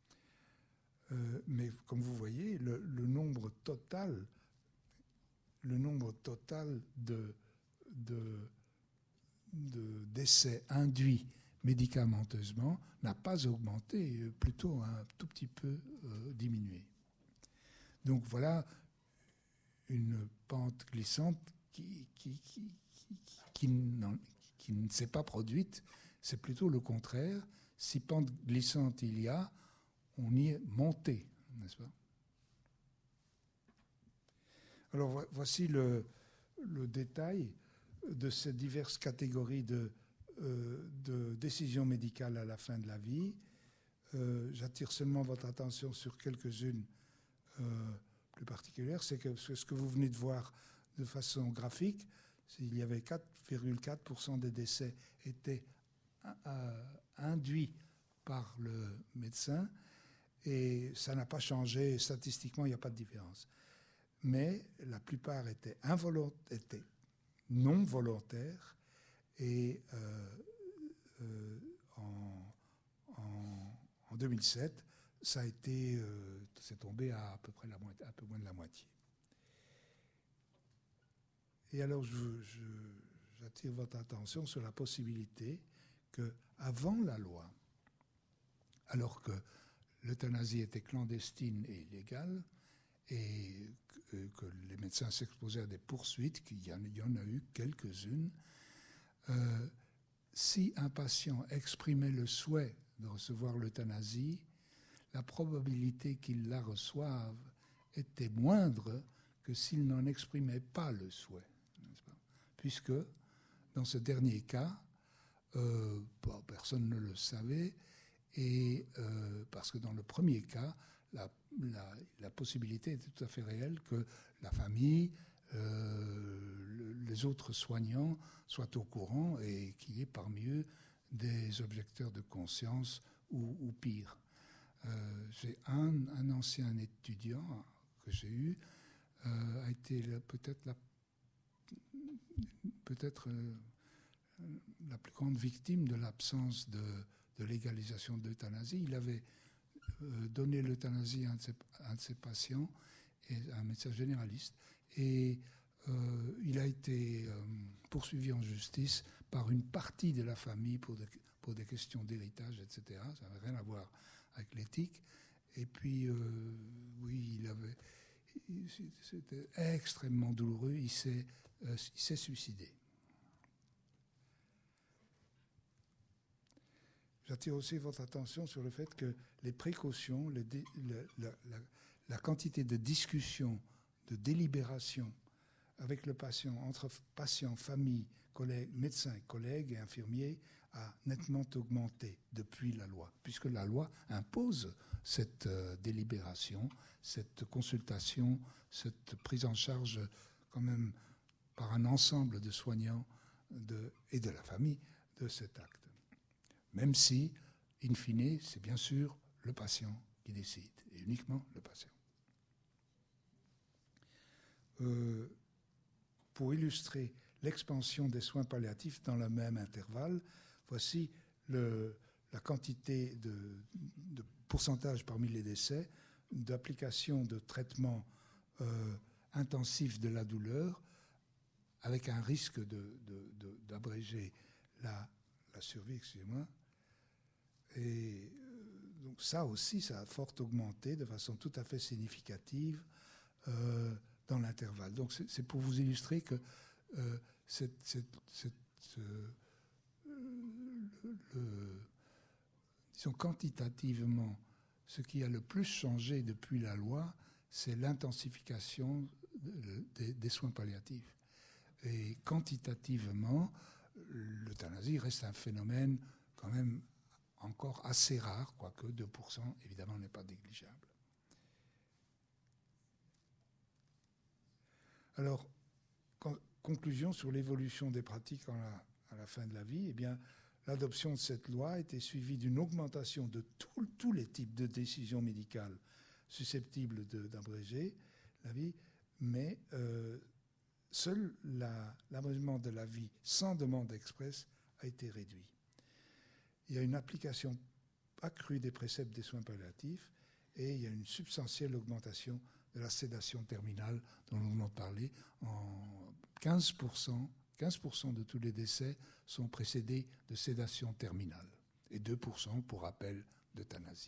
B: Euh, mais comme vous voyez, le, le nombre total, le nombre total de, de, de décès induits médicamenteusement n'a pas augmenté, plutôt un tout petit peu euh, diminué. Donc voilà une pente glissante qui, qui, qui, qui, qui, qui ne s'est pas produite, c'est plutôt le contraire. Si pente glissante il y a, on y est monté, n'est-ce pas? Alors voici le, le détail de ces diverses catégories de, euh, de décisions médicales à la fin de la vie. Euh, j'attire seulement votre attention sur quelques-unes euh, plus particulières. C'est que ce que vous venez de voir de façon graphique, il y avait quatre virgule quatre pour cent des décès étaient euh, induits par le médecin, et ça n'a pas changé. Statistiquement, il n'y a pas de différence. mais la plupart étaient, étaient non volontaires et euh, euh, en, en, en deux mille sept, ça a été, euh, c'est tombé à à peu près la moitié, un peu moins de la moitié. Et alors, je, je, j'attire votre attention sur la possibilité qu'avant la loi, alors que l'euthanasie était clandestine et illégale, et que, que les médecins s'exposaient à des poursuites, qu'il y en, il y en a eu quelques-unes, euh, si un patient exprimait le souhait de recevoir l'euthanasie, la probabilité qu'il la reçoive était moindre que s'il n'en exprimait pas le souhait, n'est-ce pas ? Puisque, dans ce dernier cas, euh, bon, personne ne le savait, et euh, parce que dans le premier cas, la, la, la possibilité était tout à fait réelle que la famille, euh, le, les autres soignants soient au courant et qu'il y ait parmi eux des objecteurs de conscience ou, ou pire. Euh, j'ai un, un ancien étudiant que j'ai eu, euh, a été peut-être la, peut-être euh, la plus grande victime de l'absence de, de légalisation de l'euthanasie. Il avait euh, donné l'euthanasie à un de ses, à un de ses patients, et, un médecin généraliste, et euh, il a été euh, poursuivi en justice par une partie de la famille pour, de, pour des questions d'héritage, et cetera. Ça n'avait rien à voir avec l'éthique. Et puis, euh, oui, il avait, c'était extrêmement douloureux. Il s'est, euh, il s'est suicidé. J'attire aussi votre attention sur le fait que les précautions, les dé, le, la, la, la quantité de discussion, de délibération avec le patient, entre patient, famille, collègues, médecins, collègues et infirmiers, a nettement augmenté depuis la loi, puisque la loi impose cette euh, délibération, cette consultation, cette prise en charge quand même par un ensemble de soignants de, et de la famille de cet acte. Même si, in fine, c'est bien sûr le patient qui décide, et uniquement le patient. Euh, pour illustrer l'expansion des soins palliatifs dans le même intervalle, voici le, la quantité de, de pourcentage parmi les décès d'application de traitements euh, intensifs de la douleur, avec un risque de, de, de, d'abréger la, la survie, excusez-moi. Et donc ça aussi, ça a fort augmenté de façon tout à fait significative euh, dans l'intervalle. Donc c'est, c'est pour vous illustrer que euh, cette, cette, cette, euh, le, le, disons quantitativement, ce qui a le plus changé depuis la loi, c'est l'intensification des, des soins palliatifs. Et quantitativement, l'euthanasie reste un phénomène quand même encore assez rare, quoique deux pour cent, évidemment, n'est pas négligeable. Alors, con- conclusion sur l'évolution des pratiques en la, à la fin de la vie, eh bien, l'adoption de cette loi a été suivie d'une augmentation de tout, tous les types de décisions médicales susceptibles de, d'abréger la vie, mais euh, seul la, l'abrégement de la vie sans demande expresse a été réduit. Il y a une application accrue des préceptes des soins palliatifs et il y a une substantielle augmentation de la sédation terminale dont nous venons de parler. En quinze pour cent, quinze pour cent de tous les décès sont précédés de sédation terminale et deux pour cent, pour rappel, d'euthanasie.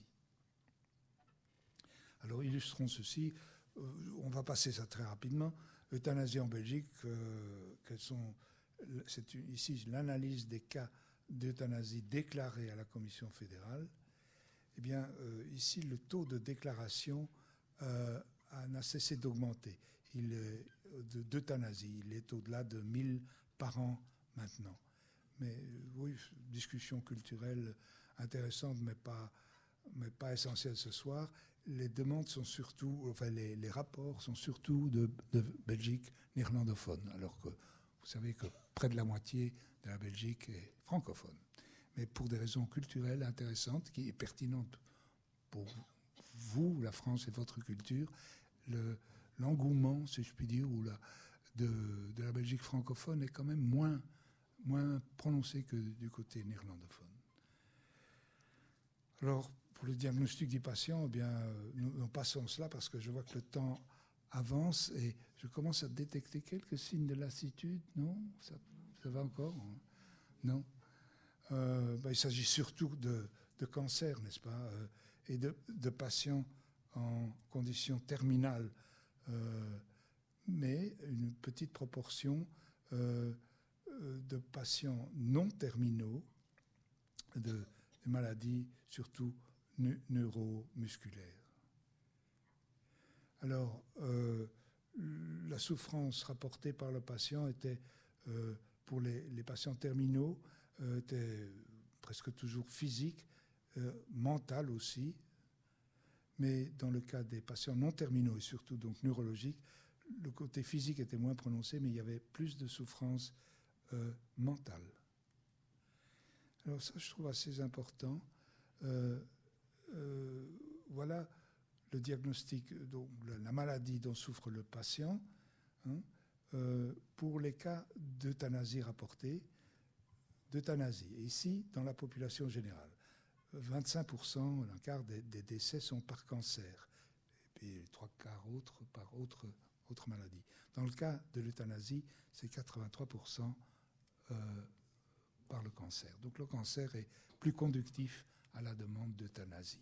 B: Alors illustrons ceci. Euh, on va passer ça très rapidement. Euthanasie en Belgique, euh, quelles sont, c'est ici l'analyse des cas d'euthanasie déclarée à la Commission fédérale. Eh bien, euh, ici, le taux de déclaration euh, n'a cessé d'augmenter. Il est, de, d'euthanasie, il est au-delà de mille par an maintenant. Mais euh, oui, discussion culturelle intéressante, mais pas, mais pas essentielle ce soir. Les demandes sont surtout, enfin les, les rapports sont surtout de, de Belgique néerlandophone, alors que vous savez que près de la moitié de la Belgique est francophone. Mais pour des raisons culturelles intéressantes, qui est pertinente pour vous, la France et votre culture, le, l'engouement, si je puis dire, ou la, de, de la Belgique francophone est quand même moins, moins prononcé que du côté néerlandophone. Alors, pour le diagnostic du patient, eh bien, nous, nous passons cela parce que je vois que le temps avance et je commence à détecter quelques signes de lassitude. Non, ça, ça va encore? Non. Euh, ben, il s'agit surtout de, de cancer, n'est-ce pas, euh, et de, de patients en conditions terminales, euh, mais une petite proportion euh, de patients non terminaux, de, de maladies surtout ne, neuromusculaires. Alors, euh, la souffrance rapportée par le patient était, euh, pour les, les patients terminaux, euh, était presque toujours physique, euh, mentale aussi, mais dans le cas des patients non terminaux et surtout donc neurologiques, le côté physique était moins prononcé, mais il y avait plus de souffrance euh, mentale. Alors ça, je trouve assez important. Euh, euh, voilà le diagnostic, donc la maladie dont souffre le patient, hein, euh, pour les cas d'euthanasie rapportés, d'euthanasie. Et ici, dans la population générale, vingt-cinq pour cent, un quart des, des décès sont par cancer, et puis les trois quarts autres par autre, autre maladie. Dans le cas de l'euthanasie, c'est quatre-vingt-trois pour cent euh, par le cancer. Donc le cancer est plus conductif à la demande d'euthanasie.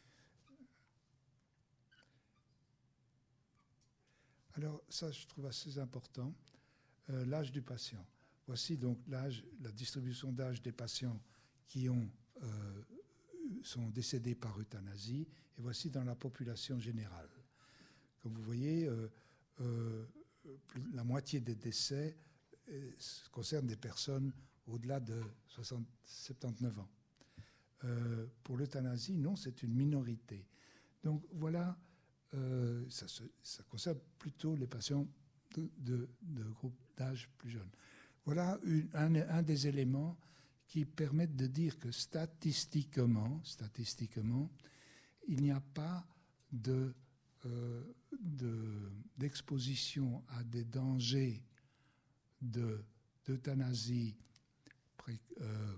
B: Alors ça, je trouve assez important, euh, l'âge du patient. Voici donc l'âge, la distribution d'âge des patients qui ont, euh, sont décédés par euthanasie, et voici dans la population générale. Comme vous voyez, euh, euh, plus, la moitié des décès euh, concernent des personnes au-delà de soixante, soixante-dix-neuf ans. Euh, pour l'euthanasie, non, c'est une minorité. Donc voilà, euh, ça, se, ça concerne plutôt les patients de, de, de groupes d'âge plus jeunes. Voilà une, un, un des éléments qui permettent de dire que statistiquement, statistiquement, il n'y a pas de, euh, de, d'exposition à des dangers de, d'euthanasie pré, euh,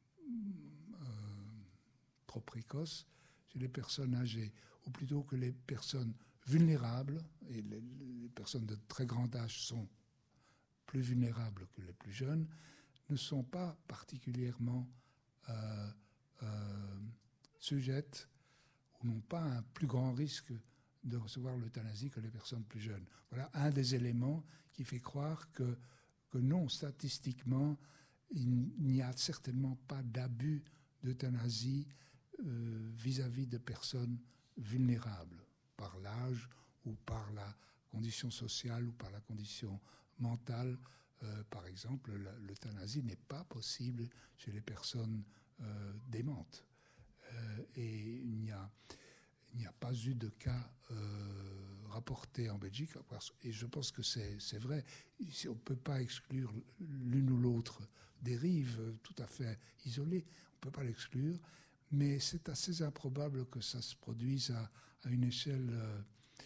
B: euh, trop précoce chez les personnes âgées, ou plutôt que les personnes vulnérables, et les, les personnes de très grand âge sont plus vulnérables que les plus jeunes, ne sont pas particulièrement euh, euh, sujettes ou n'ont pas un plus grand risque de recevoir l'euthanasie que les personnes plus jeunes. Voilà un des éléments qui fait croire que, que non, statistiquement, il n'y a certainement pas d'abus d'euthanasie euh, vis-à-vis de personnes vulnérables, par l'âge ou par la condition sociale ou par la condition mentale. Euh, par exemple, l'euthanasie n'est pas possible chez les personnes euh, démentes. Euh, et il n'y a, il n'y a pas eu de cas euh, rapportés en Belgique. Et je pense que c'est, c'est vrai. On ne peut pas exclure l'une ou l'autre dérive tout à fait isolée. On ne peut pas l'exclure. Mais c'est assez improbable que ça se produise à, à une échelle euh,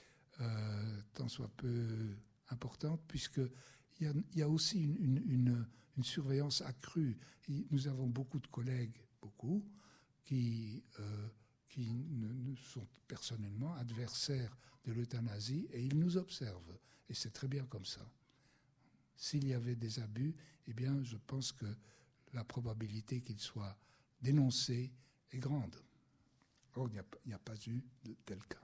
B: euh, tant soit peu importante, puisque il y a, il y a aussi une, une, une, une surveillance accrue. Et nous avons beaucoup de collègues, beaucoup, qui, euh, qui ne, ne sont personnellement adversaires de l'euthanasie, et ils nous observent. Et c'est très bien comme ça. S'il y avait des abus, eh bien, je pense que la probabilité qu'ils soient dénoncés est grande. Or, il n'y a, il n'y a pas eu de tel cas.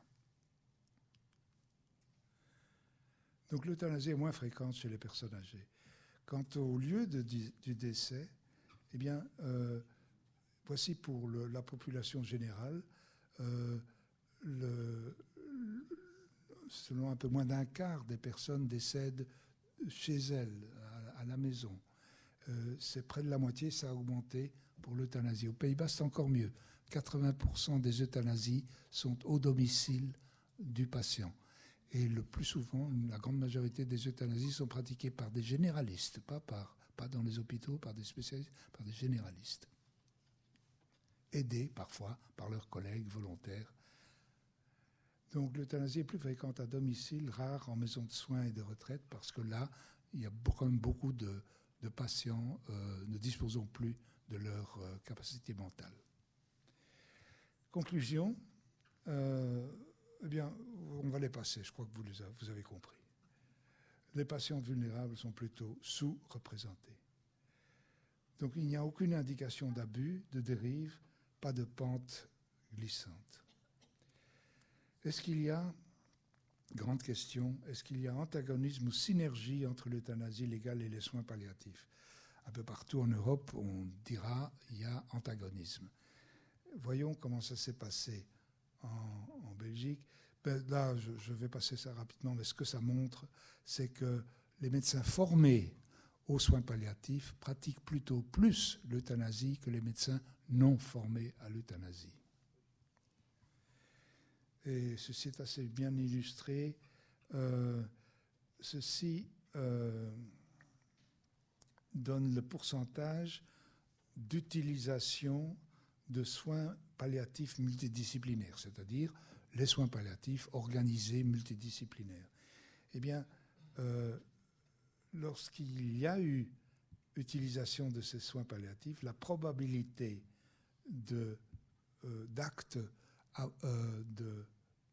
B: Donc l'euthanasie est moins fréquente chez les personnes âgées. Quant au lieu de, du décès, eh bien, euh, voici pour le, la population générale, euh, le, selon un peu moins d'un quart des personnes décèdent chez elles, à, à la maison. Euh, c'est près de la moitié, ça a augmenté pour l'euthanasie. Aux Pays-Bas, c'est encore mieux. quatre-vingts pour cent des euthanasies sont au domicile du patient. Et le plus souvent, la grande majorité des euthanasies sont pratiquées par des généralistes, pas, par, pas dans les hôpitaux, par des spécialistes, par des généralistes. Aidés parfois par leurs collègues volontaires. Donc l'euthanasie est plus fréquente à domicile, rare en maison de soins et de retraite, parce que là, il y a quand même beaucoup de, de patients euh, ne disposant plus de leur euh, capacité mentale. Conclusion, euh, eh bien, on va les passer, je crois que vous, les avez, vous avez compris. Les patients vulnérables sont plutôt sous-représentés. Donc il n'y a aucune indication d'abus, de dérive, pas de pente glissante. Est-ce qu'il y a, grande question, est-ce qu'il y a antagonisme ou synergie entre l'euthanasie légale et les soins palliatifs? Un peu partout en Europe, on dira qu'il y a antagonisme. Voyons comment ça s'est passé en, en Belgique. Ben, là, je, je vais passer ça rapidement, mais ce que ça montre, c'est que les médecins formés aux soins palliatifs pratiquent plutôt plus l'euthanasie que les médecins non formés à l'euthanasie. Et ceci est assez bien illustré. Euh, ceci euh, donne le pourcentage d'utilisation de soins palliatifs multidisciplinaires, c'est-à-dire les soins palliatifs organisés multidisciplinaires. Eh bien, euh, lorsqu'il y a eu utilisation de ces soins palliatifs, la probabilité de, euh, d'actes euh, de,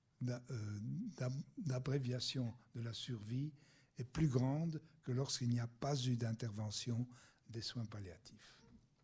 B: d'abréviation de la survie est plus grande que lorsqu'il n'y a pas eu d'intervention des soins palliatifs.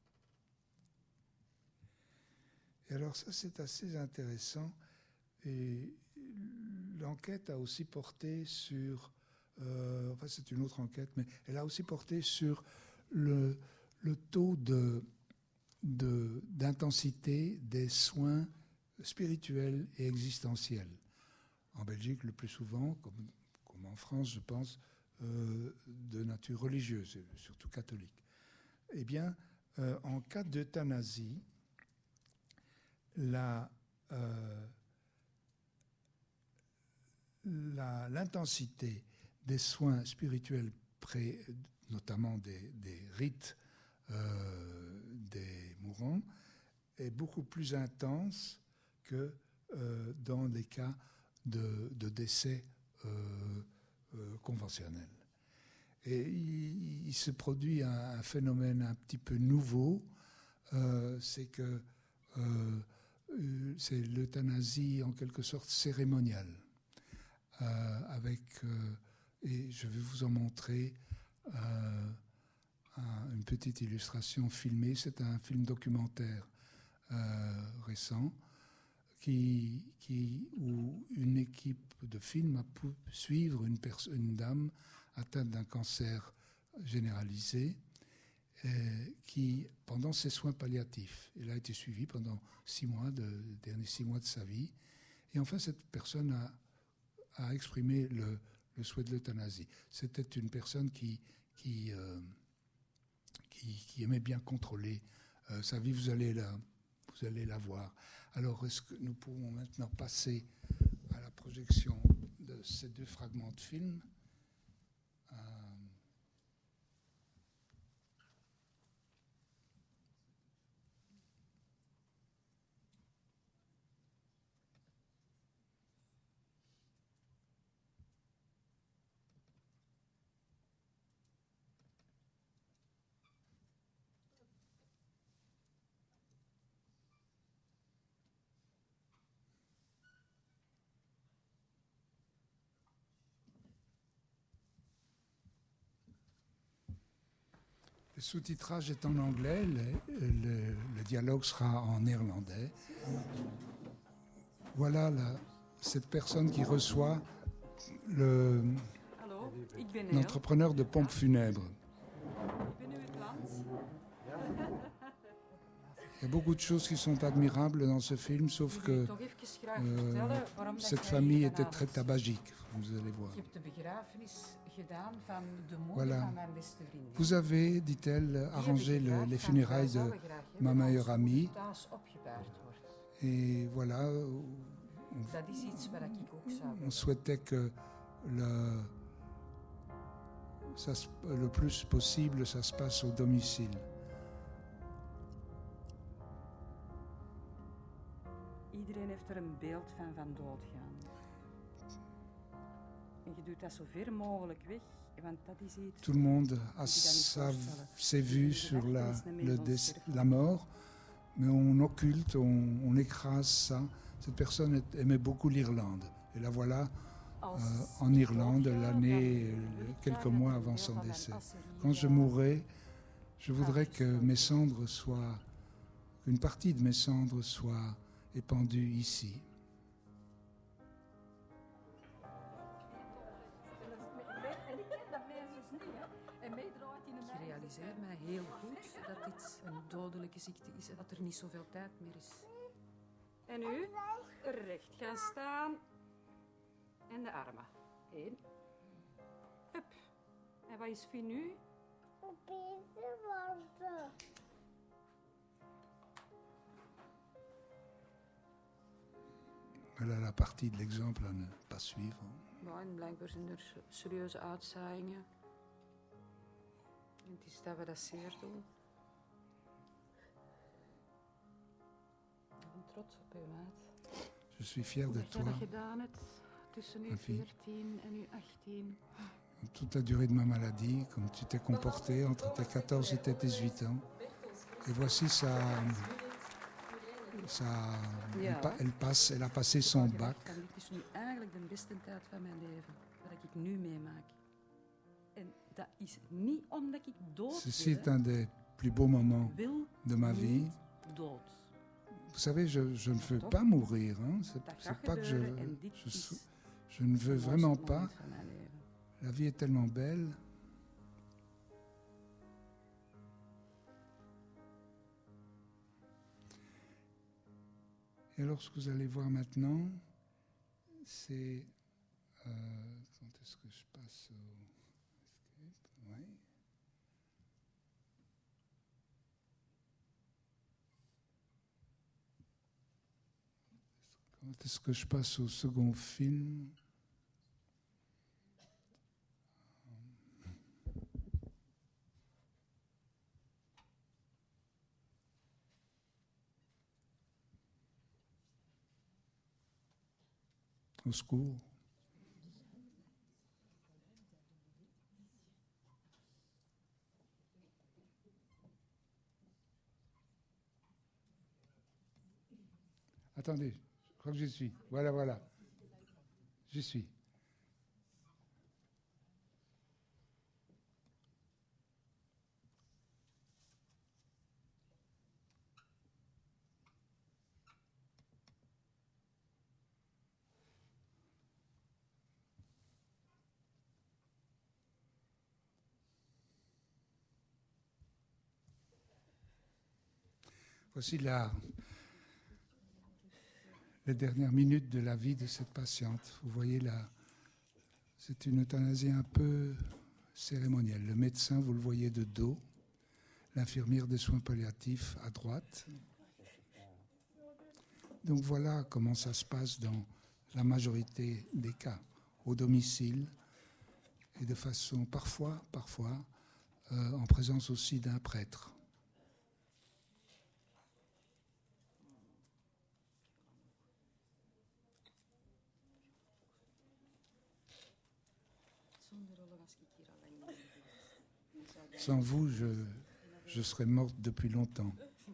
B: Et alors ça, c'est assez intéressant. Et l'enquête a aussi porté sur, euh, enfin c'est une autre enquête, mais elle a aussi porté sur le, le taux de, de, d'intensité des soins spirituels et existentiels. En Belgique, le plus souvent, comme, comme en France, je pense, euh, de nature religieuse, surtout catholique. Eh bien, euh, en cas d'euthanasie, la, euh, la, l'intensité des soins spirituels, pré, notamment des, des rites euh, des mourants, est beaucoup plus intense que euh, dans les cas de, de décès euh, euh, conventionnels. Et il, il se produit un, un phénomène un petit peu nouveau, euh, c'est que euh, c'est l'euthanasie en quelque sorte cérémoniale, euh, avec, euh, et je vais vous en montrer euh, un, une petite illustration filmée. C'est un film documentaire euh, récent qui, qui, où une équipe de film a pu suivre une, perso- une dame atteinte d'un cancer généralisé, euh, qui, pendant ses soins palliatifs, elle a été suivie pendant six mois, de, les derniers six mois de sa vie, et enfin cette personne a, a exprimé le, le souhait de l'euthanasie. C'était une personne qui, qui, euh, qui, qui aimait bien contrôler euh, sa vie. Vous allez la, vous allez la voir. Alors, est-ce que nous pouvons maintenant passer à la projection de ces deux fragments de film? euh, Le sous-titrage est en anglais, le, le, le dialogue sera en néerlandais. Voilà la, cette personne qui reçoit le,
D: Hallo, ik ben Nel.
B: l'entrepreneur de pompes funèbres.
D: Ik ben uw klant.
B: Il y a beaucoup de choses qui sont admirables dans ce film, sauf
D: Ik wil u
B: que
D: toch even graag
B: euh,
D: vertellen waarom dat
B: cette
D: wij
B: famille
D: hier
B: était
D: vanavond
B: très
D: zitten.
B: tabagique, vous allez voir.
D: Ik heb de begrafenis gedaan van de moeder
B: Voilà.
D: van mijn beste vriendin.
B: Vous avez, dit-elle,
D: Die
B: arrangé
D: heb ik
B: le,
D: gevraagd
B: les
D: van,
B: funérailles
D: wij
B: de
D: zouden graag hebben
B: ma
D: als
B: meilleure
D: uw
B: amie.
D: thuis opgebaard wordt.
B: Et voilà,
D: Dat is iets wat ik ook zou
B: on
D: willen.
B: souhaitait que le, ça, se- le plus possible, ça se passe au domicile.
D: Iedereen heeft er een beeld van van doodgaan. doet dat zo ver mogelijk weg, want dat is iets...
B: Tout le monde a sa, ses vues sur la, le dé- la mort, mais on occulte, on, on écrase ça. Cette personne est- aimait beaucoup l'Irlande. Et la voilà
D: Als
B: euh, en Irlande
D: doodgaan,
B: l'année,
D: dan
B: euh,
D: wil ik
B: quelques
D: graag
B: mois
D: dat een
B: avant
D: deel
B: son
D: van mijn
B: décès.
D: assen hier,
B: Quand je
D: eh,
B: mourrai, je voudrais que mes cendres soient, qu'une partie de mes cendres soit épandue ici.
D: Ik realiseer mij heel goed dat dit een dodelijke ziekte is en dat er niet zoveel tijd meer is. En nu? Recht gaan staan. En de armen. Eén. Hup. En wat is Fien nu?
B: Voilà la partie de l'exemple à ne pas suivre.
D: Ja, en blijkbaar zijn er serieuze uitzaaiingen. En het is dat we dat zeer doen. Ik ben trots op u, maat.
B: Je suis fier
D: Hoe
B: de
D: dat jij
B: toi.
D: dat gedaan hebt tussen u
B: Ma fille.
D: veertien en u achttien.
B: Toute la durée de ma maladie, comme tu t'es comporté entre tes quatorze et tes dix-huit ans. Et voici ça. ça
D: Ja.
B: elle, pa- elle passe, elle a passé son
D: Ik
B: bac.
D: dacht van, dit is nu eigenlijk de beste tijd van mijn leven. Wat ik nu meemaak. En dat is niet omdat ik dood
B: Ceci est
D: wil.
B: un des plus beaux moments
D: Wil
B: de ma vie.
D: niet dood.
B: Vous savez, je, je ne veux
D: Toch?
B: pas mourir. Hein. C'est,
D: Dat
B: c'est
D: gaat
B: pas que je,
D: gebeuren en dit
B: je,
D: is
B: sou- je ne veux
D: het
B: vraiment
D: mooiste
B: pas.
D: moment van mijn leven.
B: La vie est tellement belle. Et alors, ce que vous allez voir maintenant, c'est... euh, quand est-ce que je passe au... escape? Ouais. Quand est-ce que je passe au second film? Au secours. Attendez, je crois que j'y suis. Voilà, voilà. J'y suis. Voici la, les dernières minutes de la vie de cette patiente. Vous voyez là, c'est une euthanasie un peu cérémonielle. Le médecin, vous le voyez de dos, l'infirmière des soins palliatifs à droite. Donc voilà comment ça se passe dans la majorité des cas, au domicile et de façon parfois, parfois, euh, en présence aussi d'un prêtre. Sans vous, je, je serais morte depuis longtemps.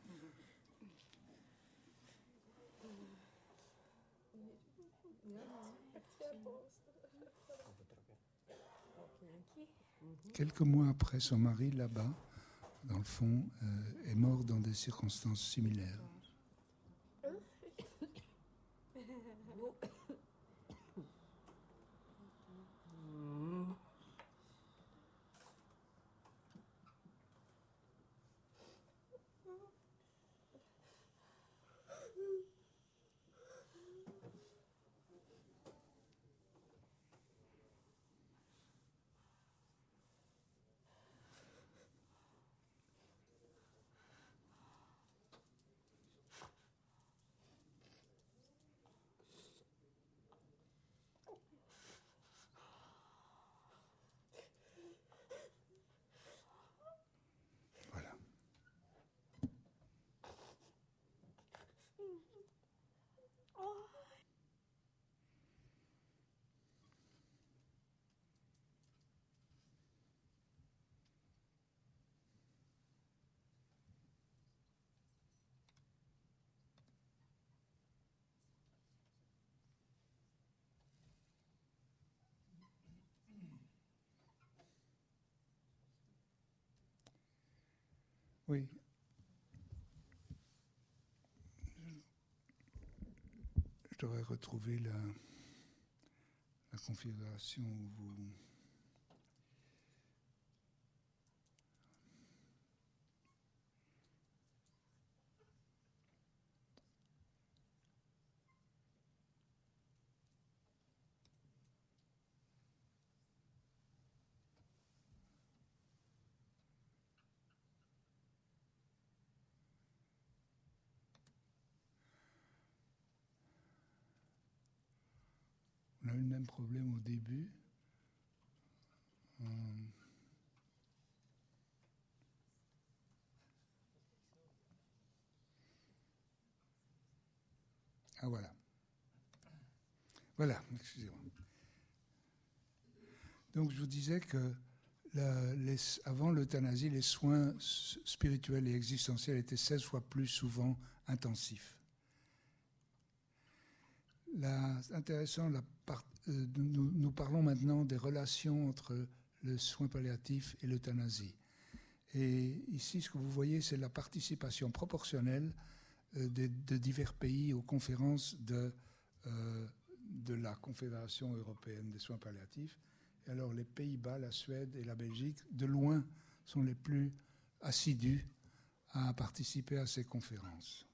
B: Quelques mois après, son mari, là-bas, dans le fond, euh, est mort dans des circonstances similaires. Oui. Je devrais retrouver la, la configuration où vous... On a eu le même problème au début. Hum. Ah voilà. Voilà, excusez-moi. Donc je vous disais que la, les, avant l'euthanasie, les soins spirituels et existentiels étaient seize fois plus souvent intensifs. Là, intéressant, la part, euh, nous, nous parlons maintenant des relations entre le soin palliatif et l'euthanasie. Et ici, ce que vous voyez, c'est la participation proportionnelle euh, de, de divers pays aux conférences de, euh, de la Confédération européenne des soins palliatifs. Et alors, les Pays-Bas, la Suède et la Belgique, de loin, sont les plus assidus à participer à ces conférences.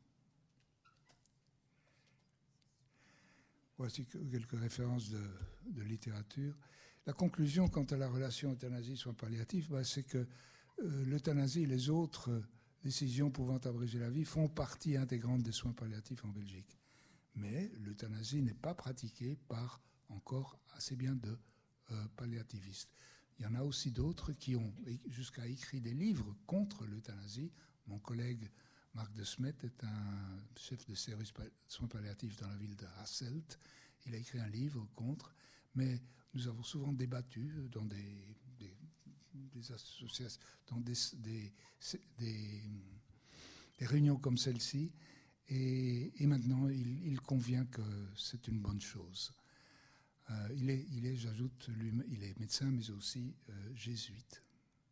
B: Voici quelques références de, de littérature. La conclusion quant à la relation euthanasie-soins palliatifs, bah, c'est que euh, l'euthanasie et les autres euh, décisions pouvant abréger la vie font partie intégrante des soins palliatifs en Belgique. Mais l'euthanasie n'est pas pratiquée par encore assez bien de euh, palliativistes. Il y en a aussi d'autres qui ont jusqu'à écrit des livres contre l'euthanasie. Mon collègue Marc de Smet est un chef de service soins palliatifs dans la ville de Hasselt. Il a écrit un livre contre, mais nous avons souvent débattu dans des, des, des associations, dans des, des, des, des réunions comme celle-ci, et, et maintenant il, il convient que c'est une bonne chose. Euh, il est, il est, j'ajoute, lui, il est médecin, mais aussi euh, jésuite.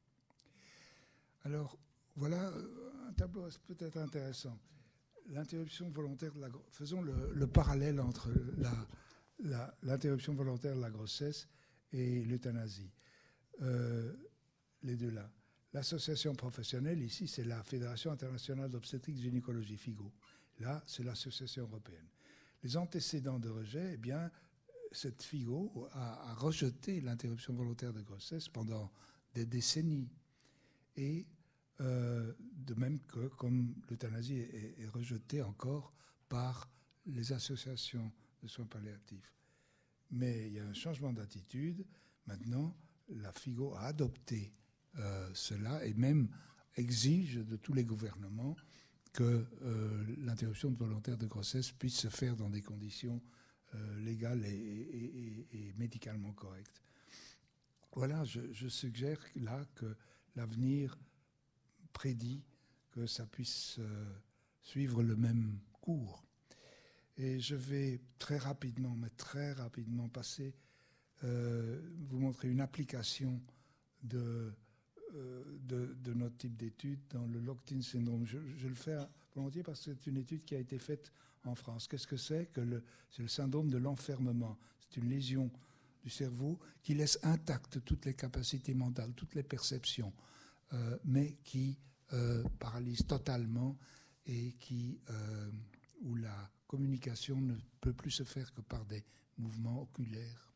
B: Alors, voilà un tableau peut-être intéressant. L'interruption volontaire de la grossesse. Faisons le, le parallèle entre la, la, l'interruption volontaire de la grossesse et l'euthanasie. Euh, les deux là. L'association professionnelle, ici, c'est la Fédération internationale d'obstétrique et gynécologie, FIGO. Là, c'est l'association européenne. Les antécédents de rejet, eh bien, cette FIGO a, a rejeté l'interruption volontaire de grossesse pendant des décennies. Et Euh, de même que comme l'euthanasie est, est rejetée encore par les associations de soins palliatifs. Mais il y a un changement d'attitude. Maintenant, la FIGO a adopté euh, cela et même exige de tous les gouvernements que euh, l'interruption volontaire de grossesse puisse se faire dans des conditions euh, légales et, et, et, et médicalement correctes. Voilà, je, je suggère là que l'avenir prédit que ça puisse euh, suivre le même cours. Et je vais très rapidement, mais très rapidement passer, euh, vous montrer une application de, euh, de, de notre type d'étude dans le locked-in syndrome. Je, je le fais volontiers parce que c'est une étude qui a été faite en France. Qu'est-ce que c'est que le, c'est le syndrome de l'enfermement. C'est une lésion du cerveau qui laisse intactes toutes les capacités mentales, toutes les perceptions, Euh, mais qui euh, paralyse totalement et qui, euh, où la communication ne peut plus se faire que par des mouvements oculaires.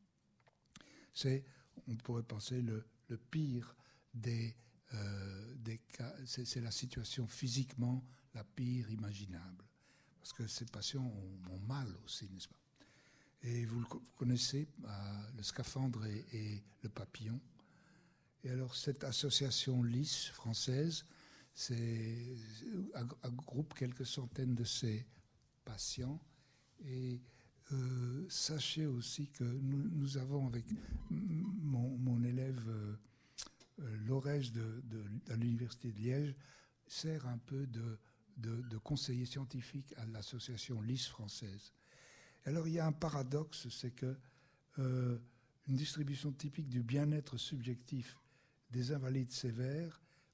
B: C'est, on pourrait penser, le, le pire des, euh, des cas. C'est, c'est la situation physiquement la pire imaginable. Parce que ces patients ont, ont mal aussi, n'est-ce pas? Et vous, le, vous connaissez, euh, le scaphandre et, et le papillon. Et alors, cette association L I S française c'est, groupe quelques centaines de ces patients. Et euh, sachez aussi que nous, nous avons, avec mon, mon élève euh, Lorège de, de, de l'Université de Liège, sert un peu de, de, de conseiller scientifique à l'association L I S française. Et alors, il y a un paradoxe, c'est que euh, une distribution typique du bien-être subjectif des invalides sévères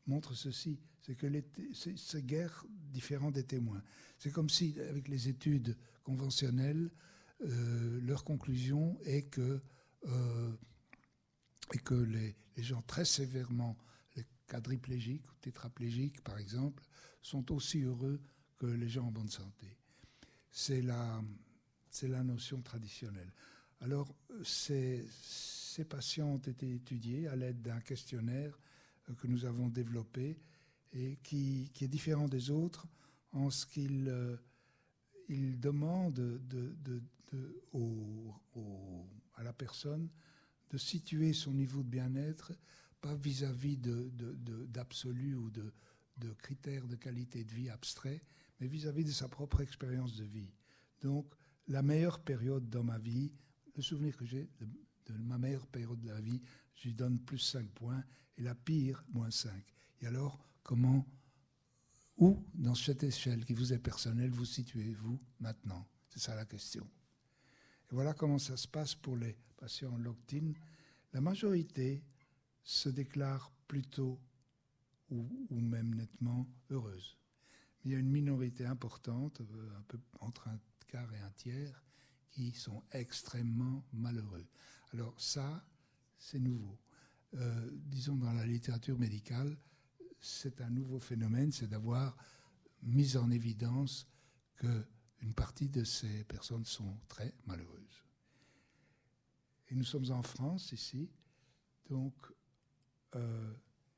B: montre ceci, c'est que les, c'est, c'est guère différent des témoins. C'est comme si, avec les études conventionnelles, euh, leur conclusion est que, euh, est que les, les gens très sévèrement, les quadriplégiques ou tétraplégiques par exemple, sont aussi heureux que les gens en bonne santé. C'est la, c'est la notion traditionnelle. Alors, ces, ces patients ont été étudiés à l'aide d'un questionnaire que nous avons développé et qui, qui est différent des autres en ce qu'il euh, il demande de, de, de, au, au, à la personne de situer son niveau de bien-être pas vis-à-vis de, de, de, d'absolu ou de, de critères de qualité de vie abstraits, mais vis-à-vis de sa propre expérience de vie. Donc, la meilleure période dans ma vie, le souvenir que j'ai de, de ma meilleure période de la vie, je lui donne plus cinq points, et la pire, moins cinq. Et alors, comment, où, dans cette échelle qui vous est personnelle, vous situez-vous maintenant? C'est ça la question. Et voilà comment ça se passe pour les patients en locked-in. La majorité se déclare plutôt, ou, ou même nettement, heureuse. Mais il y a une minorité importante, un peu entre un quart et un tiers, qui sont extrêmement malheureux. Alors ça, c'est nouveau. Euh, disons dans la littérature médicale, c'est un nouveau phénomène, c'est d'avoir mis en évidence qu'une partie de ces personnes sont très malheureuses. Et nous sommes en France ici, donc euh,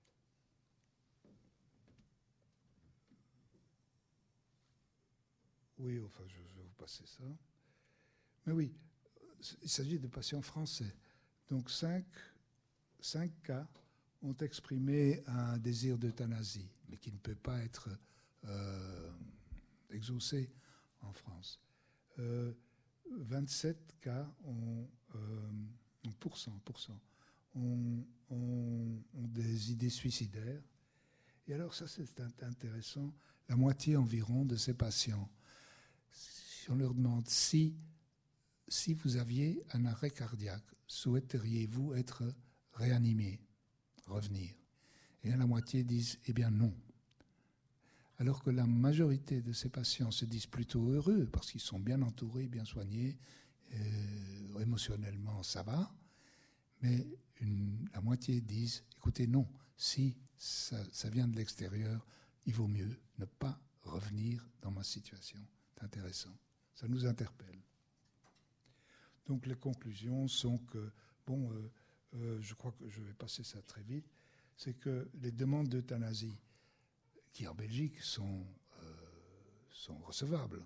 B: oui, enfin je, je vais vous passer ça. Mais oui, il s'agit de patients français. Donc cinq Cinq cas ont exprimé un désir d'euthanasie, mais qui ne peut pas être euh, exaucé en France. Euh, vingt-sept cas ont, euh, pour cent, pour cent, ont, ont, ont des idées suicidaires. Et alors ça, c'est intéressant, la moitié environ de ces patients, si on leur demande si, si vous aviez un arrêt cardiaque, souhaiteriez-vous être réanimer, revenir. Et la moitié disent, eh bien non. Alors que la majorité de ces patients se disent plutôt heureux parce qu'ils sont bien entourés, bien soignés, euh, émotionnellement ça va, mais une, la moitié disent, écoutez non, si ça, ça vient de l'extérieur, il vaut mieux ne pas revenir dans ma situation. C'est intéressant, ça nous interpelle. Donc les conclusions sont que, bon, euh, Euh, je crois que je vais passer ça très vite, c'est que les demandes d'euthanasie qui en Belgique sont, euh, sont recevables.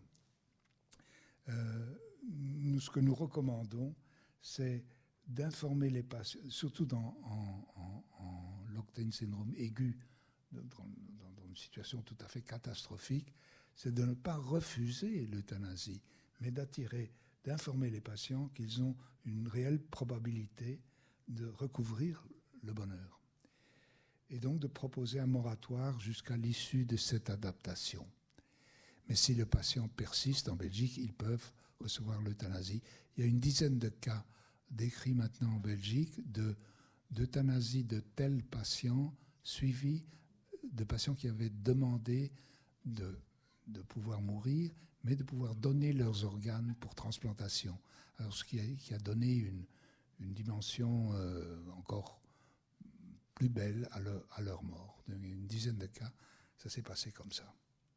B: Euh, nous, ce que nous recommandons, c'est d'informer les patients, surtout dans, en, en, en locked-in syndrome aigu, dans, dans, dans une situation tout à fait catastrophique, c'est de ne pas refuser l'euthanasie, mais d'attirer, d'informer les patients qu'ils ont une réelle probabilité de recouvrir le bonheur. Et donc de proposer un moratoire jusqu'à l'issue de cette adaptation. Mais si le patient persiste en Belgique, ils peuvent recevoir l'euthanasie. Il y a une dizaine de cas décrits maintenant en Belgique de, d'euthanasie de tels patients suivis de patients qui avaient demandé de, de pouvoir mourir, mais de pouvoir donner leurs organes pour transplantation. Alors ce qui a, qui a donné une une dimension euh, encore plus belle à leur, à leur mort. Donc, une dizaine de cas, ça s'est passé comme ça.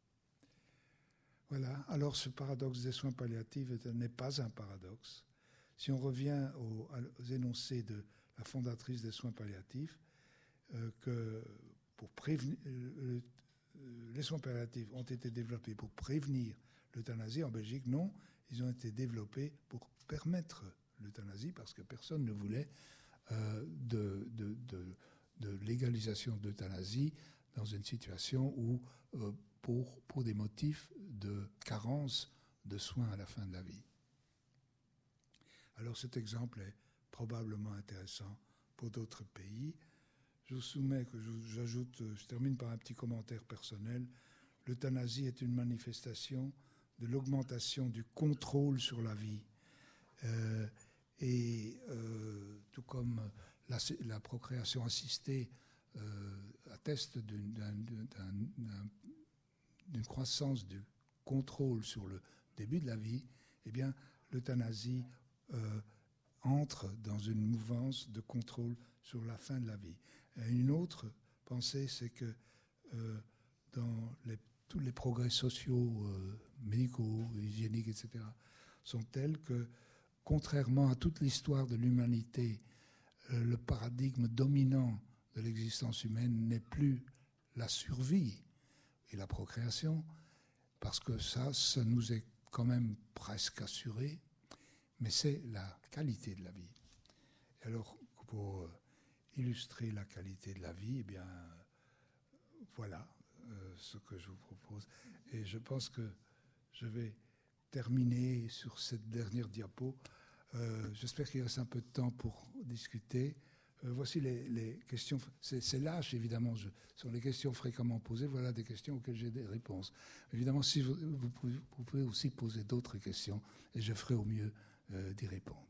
B: Voilà. Alors, ce paradoxe des soins palliatifs n'est pas un paradoxe. Si on revient aux, aux énoncés de la fondatrice des soins palliatifs, euh, que pour prévenir, euh, euh, les soins palliatifs ont été développés pour prévenir l'euthanasie. En Belgique, non. Ils ont été développés pour permettre l'euthanasie parce que personne ne voulait euh, de, de, de, de légalisation d'euthanasie dans une situation où, euh, pour, pour des motifs de carence de soins à la fin de la vie. Alors cet exemple est probablement intéressant pour d'autres pays. Je vous soumets que je, j'ajoute, je termine par un petit commentaire personnel. L'euthanasie est une manifestation de l'augmentation du contrôle sur la vie. Euh, Et euh, tout comme la, la procréation assistée euh, atteste d'une, d'un, d'un, d'un, d'une croissance du contrôle sur le début de la vie, eh bien, l'euthanasie euh, entre dans une mouvance de contrôle sur la fin de la vie. Et une autre pensée, c'est que euh, dans les, tous les progrès sociaux, euh, médicaux, hygiéniques, et cetera, sont tels que, contrairement à toute l'histoire de l'humanité, euh, le paradigme dominant de l'existence humaine n'est plus la survie et la procréation, parce que ça, ça nous est quand même presque assuré, mais c'est la qualité de la vie. Et alors, pour euh, illustrer la qualité de la vie, eh bien, voilà euh, ce que je vous propose. Et je pense que je vais terminer sur cette dernière diapo. Euh, j'espère qu'il reste un peu de temps pour discuter. Euh, voici les, les questions. C'est, c'est lâche, évidemment. Ce sont les questions fréquemment posées. Voilà des questions auxquelles j'ai des réponses. Évidemment, si vous, vous, pouvez, vous pouvez aussi poser d'autres questions et je ferai au mieux euh, d'y répondre.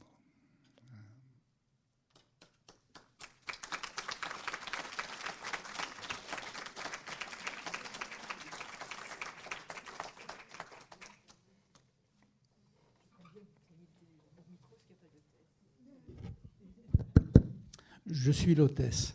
A: Je suis l'hôtesse.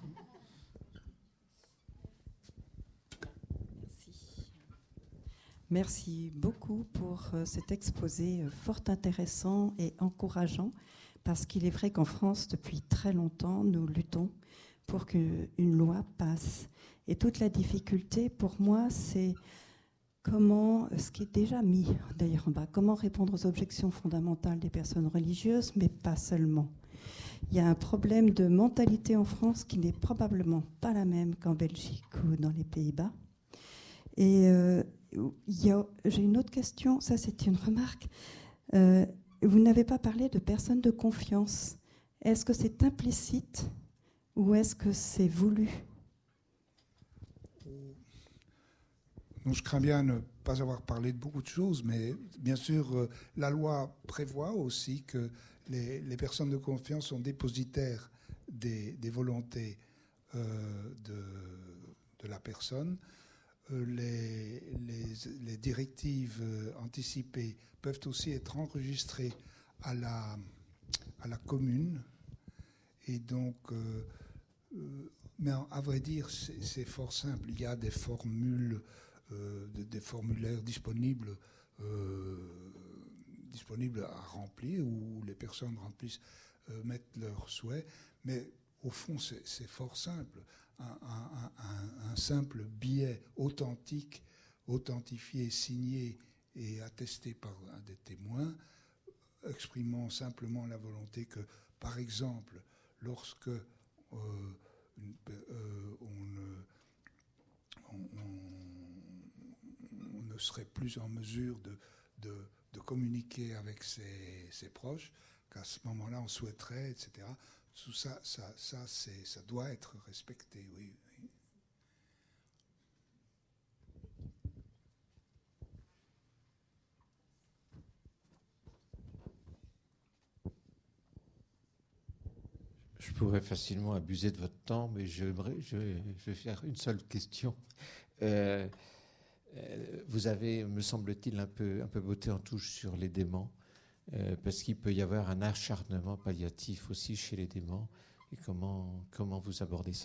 E: Merci. Merci beaucoup pour cet exposé fort intéressant et encourageant, parce qu'il est vrai qu'en France, depuis très longtemps, nous luttons pour qu'une loi passe. Et toute la difficulté, pour moi, c'est comment, ce qui est déjà mis d'ailleurs en bas, comment répondre aux objections fondamentales des personnes religieuses, mais pas seulement. Il y a un problème de mentalité en France qui n'est probablement pas la même qu'en Belgique ou dans les Pays-Bas. Et euh, il y a, j'ai une autre question, ça c'est une remarque. Euh, vous n'avez pas parlé de personnes de confiance. Est-ce que c'est implicite ou est-ce que c'est voulu ?
B: Donc, je crains bien ne pas avoir parlé de beaucoup de choses, mais bien sûr, euh, la loi prévoit aussi que les, les personnes de confiance sont dépositaires des, des volontés euh, de, de la personne. Euh, les, les, les directives euh, anticipées peuvent aussi être enregistrées à la, à la commune. Et donc, euh, euh, mais à vrai dire, c'est, c'est fort simple. Il y a des formules... Euh, des, des formulaires disponibles, euh, disponibles à remplir, où les personnes remplissent, euh, mettent leurs souhaits, mais au fond c'est, c'est fort simple. Un, un, un, un simple billet authentique, authentifié, signé et attesté par un des témoins, exprimant simplement la volonté que, par exemple, lorsque euh, une, euh, on, on, on on ne serait plus en mesure de, de, de communiquer avec ses, ses proches, qu'à ce moment-là, on souhaiterait, et cetera. Tout ça, ça, ça, c'est, ça doit être respecté, oui. oui.
F: Je pourrais facilement abuser de votre temps, mais je, je, je vais faire une seule question. Euh, Vous avez, me semble-t-il, un peu, un peu botté en touche sur les déments, euh, parce qu'il peut y avoir un acharnement palliatif aussi chez les déments. Et comment, comment vous abordez ça ?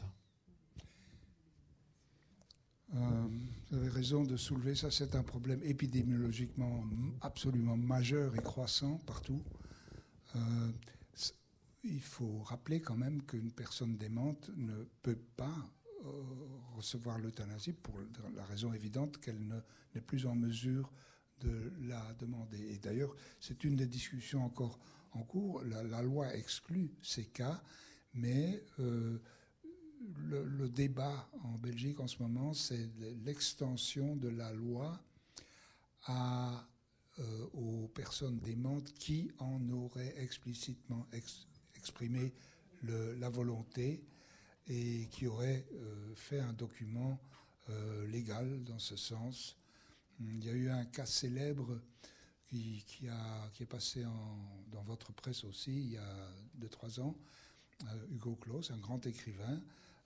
B: euh, Vous avez raison de soulever ça. C'est un problème épidémiologiquement absolument majeur et croissant partout. Euh, il faut rappeler quand même qu'une personne démente ne peut pas recevoir l'euthanasie pour la raison évidente qu'elle ne, n'est plus en mesure de la demander. Et d'ailleurs, c'est une des discussions encore en cours. La, la loi exclut ces cas, mais euh, le, le débat en Belgique en ce moment, c'est l'extension de la loi à, euh, aux personnes démentes qui en auraient explicitement ex, exprimé le, la volonté et qui aurait euh, fait un document euh, légal dans ce sens. Il y a eu un cas célèbre qui, qui, a, qui est passé en, dans votre presse aussi il y a deux trois ans, euh, Hugo Claus, un grand écrivain,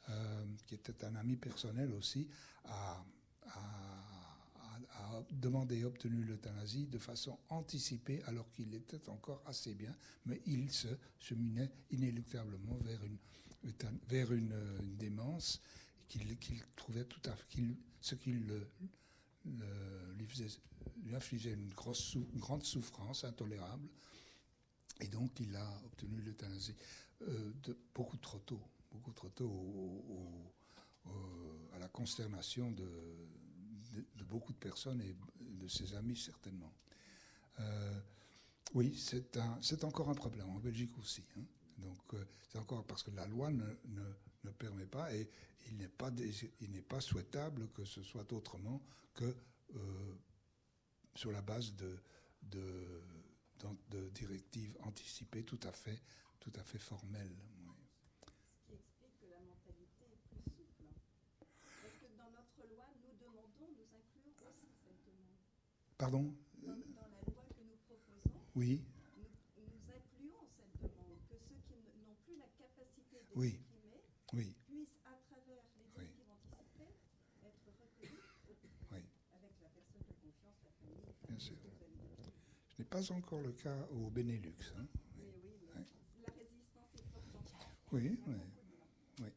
B: euh, qui était un ami personnel aussi, a, a, a, a demandé et obtenu l'euthanasie de façon anticipée alors qu'il était encore assez bien, mais il se cheminait inéluctablement vers une, vers une, une démence qu'il, qu'il trouvait tout à fait, qu'il, ce qui le, le, lui, faisait, lui infligeait une, grosse, une grande souffrance intolérable. Et donc, il a obtenu l'euthanasie euh, de, beaucoup trop tôt, beaucoup trop tôt, au, au, au, à la consternation de, de, de beaucoup de personnes et de ses amis, certainement. Euh, oui, c'est, un, c'est encore un problème, en Belgique aussi. Hein. Donc, euh, c'est encore parce que la loi ne, ne, ne permet pas, et il n'est pas, dés, il n'est pas souhaitable que ce soit autrement que euh, sur la base de... de de directives anticipées tout à fait, tout à fait formelles. Oui.
E: Ce qui explique que la mentalité est plus souple. Parce que dans notre loi, nous demandons, nous incluons aussi cette demande.
B: Pardon ?
E: Dans, dans la loi que nous proposons,
B: oui.
E: nous, nous incluons cette demande, que ceux qui n'ont plus la capacité de
B: oui.
E: s'exprimer
B: oui.
E: puissent, à travers les directives
B: oui.
E: anticipées, être reconnus
B: oui.
E: avec la personne de confiance, la famille.
B: Bien sûr. Ce n'est pas encore le cas au Benelux. Hein.
E: Oui, oui, mais oui. La résistance est forte.
B: Oui, oui, oui.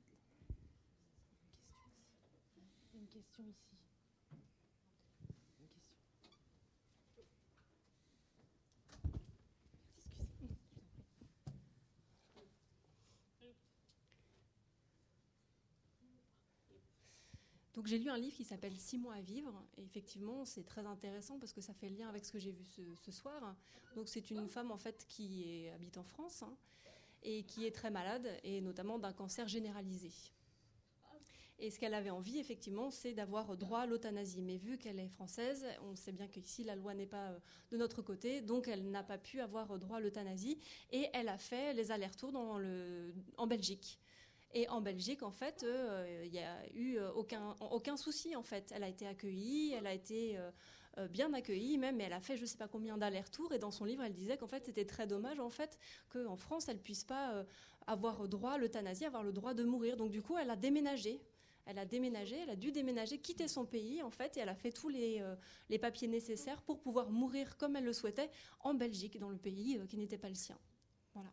G: Une question ici. Une question. Excusez-moi.
H: Donc j'ai lu un livre qui s'appelle Six mois à vivre, et effectivement c'est très intéressant parce que ça fait le lien avec ce que j'ai vu ce, ce soir. Donc c'est une femme en fait qui est, habite en France hein, et qui est très malade, et notamment d'un cancer généralisé. Et ce qu'elle avait envie effectivement, c'est d'avoir droit à l'euthanasie. Mais vu qu'elle est française, on sait bien qu'ici la loi n'est pas de notre côté, donc elle n'a pas pu avoir droit à l'euthanasie, et elle a fait les allers-retours dans le, en Belgique. Et en Belgique, en fait, il euh, n'y a eu aucun, aucun souci, en fait. Elle a été accueillie, elle a été euh, bien accueillie même, mais elle a fait je ne sais pas combien d'allers-retours. Et dans son livre, elle disait qu'en fait, c'était très dommage, en fait, qu'en France, elle ne puisse pas euh, avoir droit à l'euthanasie, avoir le droit de mourir. Donc, du coup, elle a déménagé. Elle a déménagé, elle a dû déménager, quitter son pays, en fait, et elle a fait tous les, euh, les papiers nécessaires pour pouvoir mourir comme elle le souhaitait en Belgique, dans le pays euh, qui n'était pas le sien. Voilà.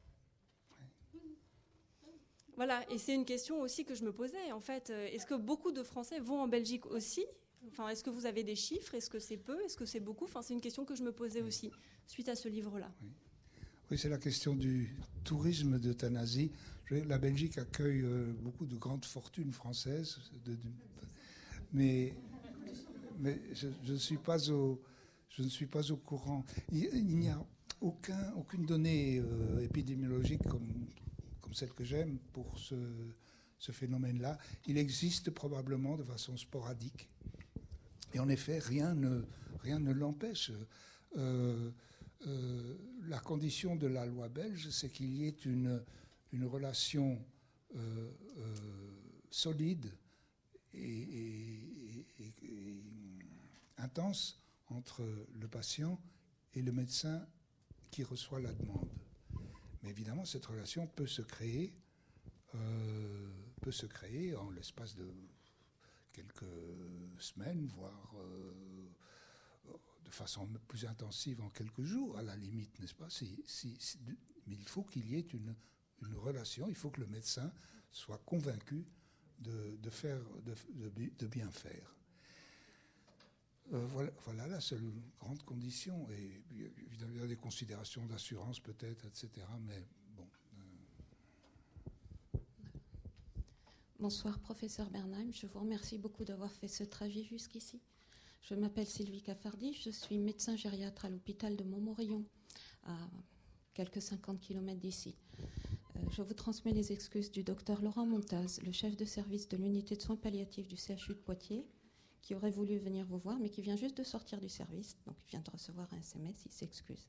H: Voilà, et c'est une question aussi que je me posais, en fait. Est-ce que beaucoup de Français vont en Belgique aussi ? Enfin, est-ce que vous avez des chiffres ? Est-ce que c'est peu ? Est-ce que c'est beaucoup ? Enfin, c'est une question que je me posais aussi, suite à ce livre-là.
B: Oui, oui, c'est la question du tourisme d'euthanasie. La Belgique accueille euh, beaucoup de grandes fortunes françaises, de, de, mais, mais je, je, ne suis pas au, je ne suis pas au courant. Il, il n'y a aucun, aucune donnée euh, épidémiologique comme... comme celle que j'aime pour ce, ce phénomène-là. Il existe probablement de façon sporadique. Et en effet, rien ne, rien ne l'empêche. Euh, euh, la condition de la loi belge, c'est qu'il y ait une, une relation euh, euh, solide et, et, et, et intense entre le patient et le médecin qui reçoit la demande. Mais évidemment, cette relation peut se créer, euh, peut se créer en l'espace de quelques semaines, voire euh, de façon plus intensive en quelques jours, à la limite, n'est-ce pas ? si, si, si, Mais il faut qu'il y ait une, une relation, il faut que le médecin soit convaincu de, de, faire, de, de, de bien faire. Euh, voilà, voilà la seule grande condition. Et évidemment, il y a des considérations d'assurance peut-être, et cetera. Mais bon. Euh...
G: Bonsoir, professeur Bernheim. Je vous remercie beaucoup d'avoir fait ce trajet jusqu'ici. Je m'appelle Sylvie Caffardi. Je suis médecin gériatre à l'hôpital de Montmorillon, à quelques cinquante kilomètres d'ici. Euh, je vous transmets les excuses du docteur Laurent Montaz, le chef de service de l'unité de soins palliatifs du C H U de Poitiers, qui aurait voulu venir vous voir, mais qui vient juste de sortir du service. Donc, il vient de recevoir un S M S, il s'excuse.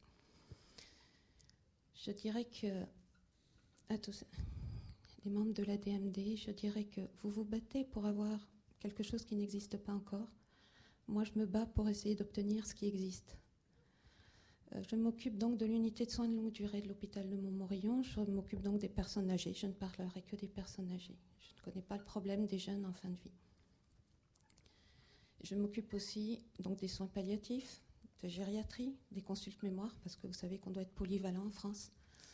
G: Je dirais que, à tous les membres de l'A D M D, je dirais que vous vous battez pour avoir quelque chose qui n'existe pas encore. Moi, je me bats pour essayer d'obtenir ce qui existe. Euh, je m'occupe donc de l'unité de soins de longue durée de l'hôpital de Montmorillon. Je m'occupe donc des personnes âgées. Je ne parlerai que des personnes âgées. Je ne connais pas le problème des jeunes en fin de vie. Je m'occupe aussi donc des soins palliatifs, de gériatrie, des consultes mémoire, parce que vous savez qu'on doit être polyvalent en France.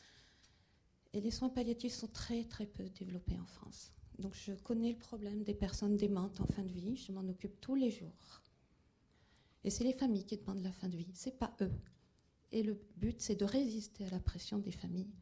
G: Et les soins palliatifs sont très très peu développés en France. Donc je connais le problème des personnes démentes en fin de vie, je m'en occupe tous les jours. Et c'est les familles qui demandent la fin de vie, c'est pas eux. Et le but, c'est de résister à la pression des familles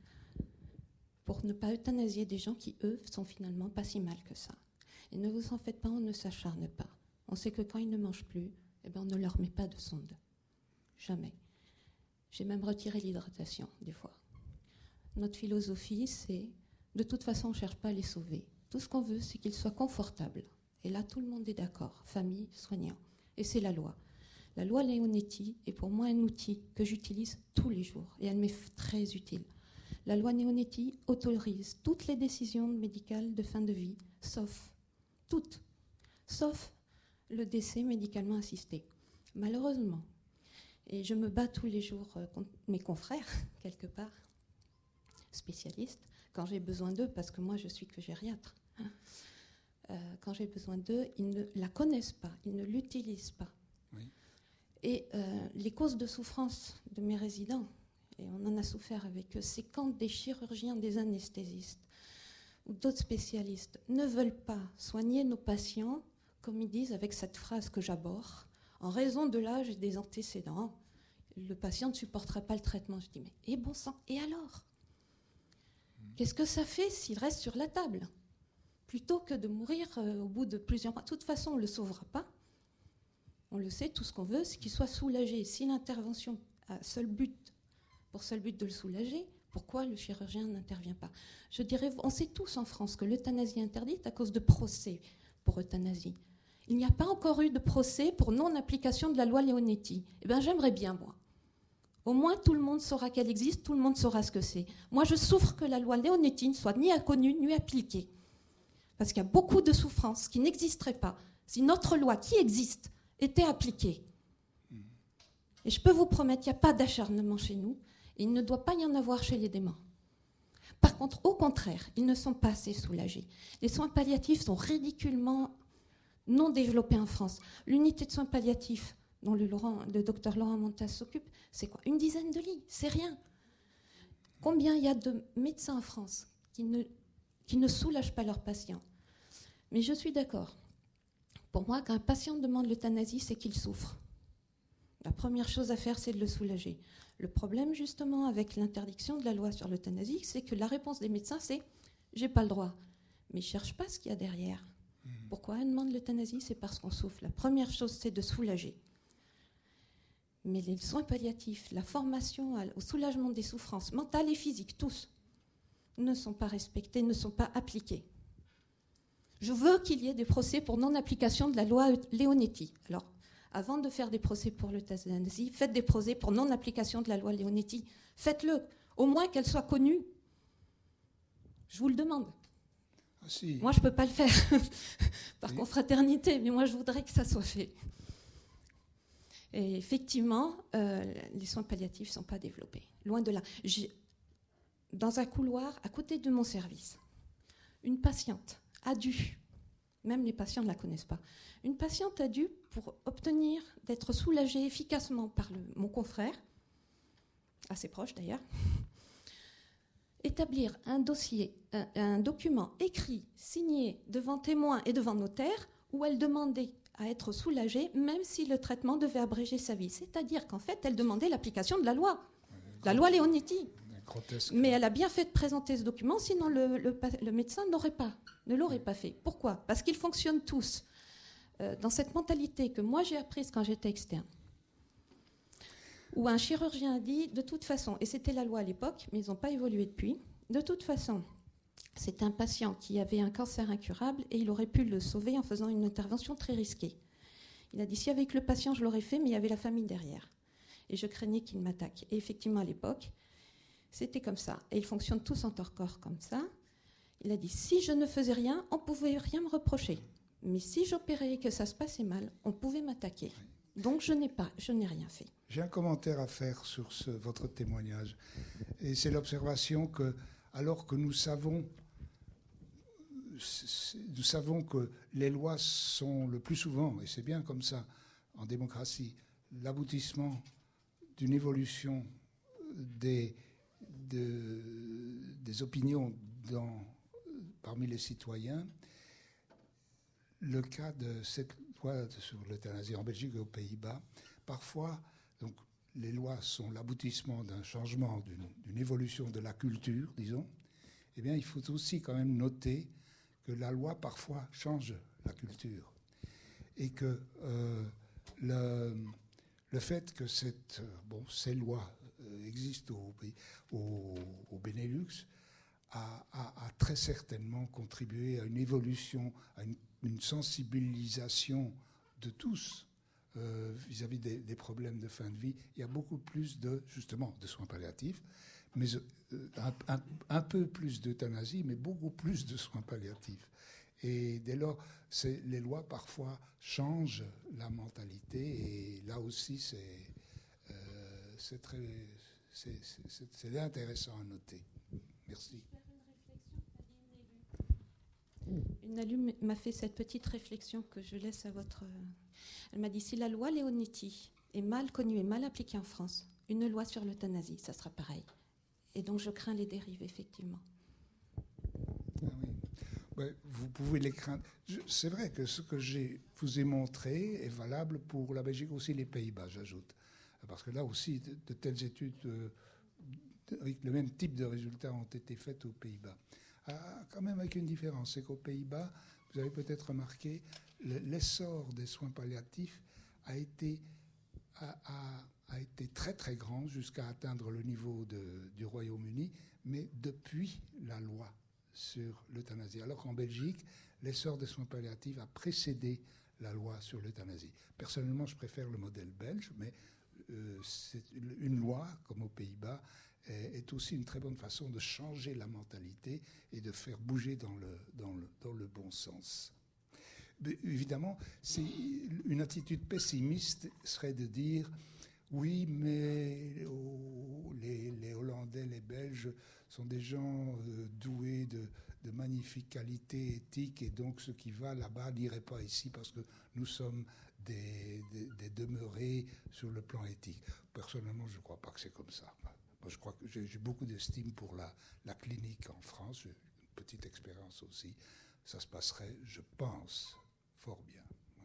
G: pour ne pas euthanasier des gens qui, eux, sont finalement pas si mal que ça. Et ne vous en faites pas, on ne s'acharne pas. On sait que quand ils ne mangent plus, eh ben on ne leur met pas de sonde. Jamais. J'ai même retiré l'hydratation, des fois. Notre philosophie, c'est, de toute façon, on ne cherche pas à les sauver. Tout ce qu'on veut, c'est qu'ils soient confortables. Et là, tout le monde est d'accord, famille, soignants. Et c'est la loi. La loi Leonetti est pour moi un outil que j'utilise tous les jours. Et elle m'est très utile. La loi Leonetti autorise toutes les décisions médicales de fin de vie, sauf, toutes, sauf le décès médicalement assisté. Malheureusement, et je me bats tous les jours contre mes confrères, quelque part, spécialistes, quand j'ai besoin d'eux, parce que moi je suis que gériatre, hein, euh, quand j'ai besoin d'eux, ils ne la connaissent pas, ils ne l'utilisent pas. Oui. Et euh, les causes de souffrance de mes résidents, et on en a souffert avec eux, c'est quand des chirurgiens, des anesthésistes ou d'autres spécialistes ne veulent pas soigner nos patients, comme ils disent avec cette phrase que j'abhorre, en raison de l'âge et des antécédents, le patient ne supportera pas le traitement. Je dis, mais et bon sang, et alors ? Qu'est-ce que ça fait s'il reste sur la table ? Plutôt que de mourir euh, au bout de plusieurs mois. De toute façon, on ne le sauvera pas. On le sait, tout ce qu'on veut, c'est qu'il soit soulagé. Si l'intervention a seul but, pour seul but de le soulager, pourquoi le chirurgien n'intervient pas ? Je dirais, on sait tous en France que l'euthanasie est interdite à cause de procès pour euthanasie. Il n'y a pas encore eu de procès pour non-application de la loi Leonetti. Eh bien, j'aimerais bien, moi. Au moins, tout le monde saura qu'elle existe, tout le monde saura ce que c'est. Moi, je souffre que la loi Leonetti ne soit ni inconnue, ni appliquée. Parce qu'il y a beaucoup de souffrances qui n'existeraient pas si notre loi, qui existe, était appliquée. Et je peux vous promettre qu'il n'y a pas d'acharnement chez nous, et il ne doit pas y en avoir chez les déments. Par contre, au contraire, ils ne sont pas assez soulagés. Les soins palliatifs sont ridiculement non développés en France. L'unité de soins palliatifs dont le, Laurent, le docteur Laurent Montas s'occupe, c'est quoi ? Une dizaine de lits, c'est rien. Combien il y a de médecins en France qui ne, qui ne soulagent pas leurs patients ? Mais je suis d'accord. Pour moi, quand un patient demande l'euthanasie, c'est qu'il souffre. La première chose à faire, c'est de le soulager. Le problème, justement, avec l'interdiction de la loi sur l'euthanasie, c'est que la réponse des médecins, c'est « j'ai pas le droit ». Mais ils ne cherchent pas ce qu'il y a derrière. Mmh. Pourquoi on demande l'euthanasie ? C'est parce qu'on souffre. La première chose, c'est de soulager. Mais les soins palliatifs, la formation au soulagement des souffrances mentales et physiques, tous, ne sont pas respectés, ne sont pas appliqués. Je veux qu'il y ait des procès pour non-application de la loi Leonetti. Alors, avant de faire des procès pour l'euthanasie, faites des procès pour non-application de la loi Leonetti. Faites-le, au moins qu'elle soit connue. Je vous le demande.
B: Ah, si.
G: Moi, je ne peux pas le faire, par
B: oui. confraternité,
G: mais moi, je voudrais que ça soit fait. Et effectivement, euh, les soins palliatifs ne sont pas développés. Loin de là. J'ai, dans un couloir, à côté de mon service, une patiente a dû, même les patients ne la connaissent pas, une patiente a dû, pour obtenir d'être soulagée efficacement par le, mon confrère, assez proche d'ailleurs, établir un dossier, un, un document écrit, signé devant témoins et devant notaire, où elle demandait à être soulagée, même si le traitement devait abréger sa vie. C'est-à-dire qu'en fait, elle demandait l'application de la loi, la loi Leonetti. Mais elle a bien fait de présenter ce document, sinon le, le, le médecin n'aurait pas, ne l'aurait pas fait. Pourquoi ? Parce qu'ils fonctionnent tous euh, dans cette mentalité que moi j'ai apprise quand j'étais externe, où un chirurgien a dit, de toute façon, et c'était la loi à l'époque, mais ils n'ont pas évolué depuis, de toute façon, c'est un patient qui avait un cancer incurable et il aurait pu le sauver en faisant une intervention très risquée. Il a dit, si avec le patient je l'aurais fait, mais il y avait la famille derrière. Et je craignais qu'il m'attaque. Et effectivement, à l'époque, c'était comme ça. Et ils fonctionnent tous en corps comme ça. Il a dit, si je ne faisais rien, on ne pouvait rien me reprocher. Mais si j'opérais et que ça se passait mal, on pouvait m'attaquer. Donc je n'ai pas, je n'ai rien fait.
B: J'ai un commentaire à faire sur ce, votre témoignage. Et c'est l'observation que, alors que nous savons, nous savons que les lois sont le plus souvent, et c'est bien comme ça en démocratie, l'aboutissement d'une évolution des, de, des opinions dans, parmi les citoyens. Le cas de cette loi sur l'euthanasie en Belgique et aux Pays-Bas, parfois, donc, les lois sont l'aboutissement d'un changement, d'une, d'une évolution de la culture, disons. Eh bien, il faut aussi quand même noter que la loi, parfois, change la culture. Et que euh, le, le fait que cette, bon, ces lois euh, existent au, au, au Benelux a, a, a très certainement contribué à une évolution, à une, une sensibilisation de tous euh, vis-à-vis des, des problèmes de fin de vie. Il y a beaucoup plus de, justement, de soins palliatifs, mais euh, un, un, un peu plus d'euthanasie, mais beaucoup plus de soins palliatifs. Et dès lors, c'est, les lois parfois changent la mentalité, et là aussi, c'est, euh, c'est, très, c'est, c'est, c'est intéressant à noter. Merci.
G: Une élue m'a fait cette petite réflexion que je laisse à votre... Elle m'a dit, si la loi Leonetti est mal connue et mal appliquée en France, une loi sur l'euthanasie, ça sera pareil. Et donc je crains les dérives, effectivement.
B: Ah oui. Ouais, vous pouvez les craindre. Je, c'est vrai que ce que je vous ai montré est valable pour la Belgique, aussi les Pays-Bas, j'ajoute. Parce que là aussi, de, de telles études euh, avec le même type de résultats ont été faites aux Pays-Bas. Ah, quand même avec une différence, c'est qu'aux Pays-Bas, vous avez peut-être remarqué, le, l'essor des soins palliatifs a été, a, a, a été très très grand jusqu'à atteindre le niveau de, du Royaume-Uni, mais depuis la loi sur l'euthanasie. Alors qu'en Belgique, l'essor des soins palliatifs a précédé la loi sur l'euthanasie. Personnellement, je préfère le modèle belge, mais euh, c'est une loi, comme aux Pays-Bas, est aussi une très bonne façon de changer la mentalité et de faire bouger dans le, dans le, dans le bon sens. Mais évidemment, c'est une attitude pessimiste serait de dire oui, mais oh, les, les Hollandais, les Belges sont des gens euh, doués de, de magnifiques qualités éthiques, et donc ce qui va là-bas n'irait pas ici parce que nous sommes des, des, des demeurés sur le plan éthique. Personnellement, je ne crois pas que c'est comme ça. Moi, je crois que j'ai, j'ai beaucoup d'estime pour la, la clinique en France. J'ai une petite expérience aussi. Ça se passerait, je pense, fort bien.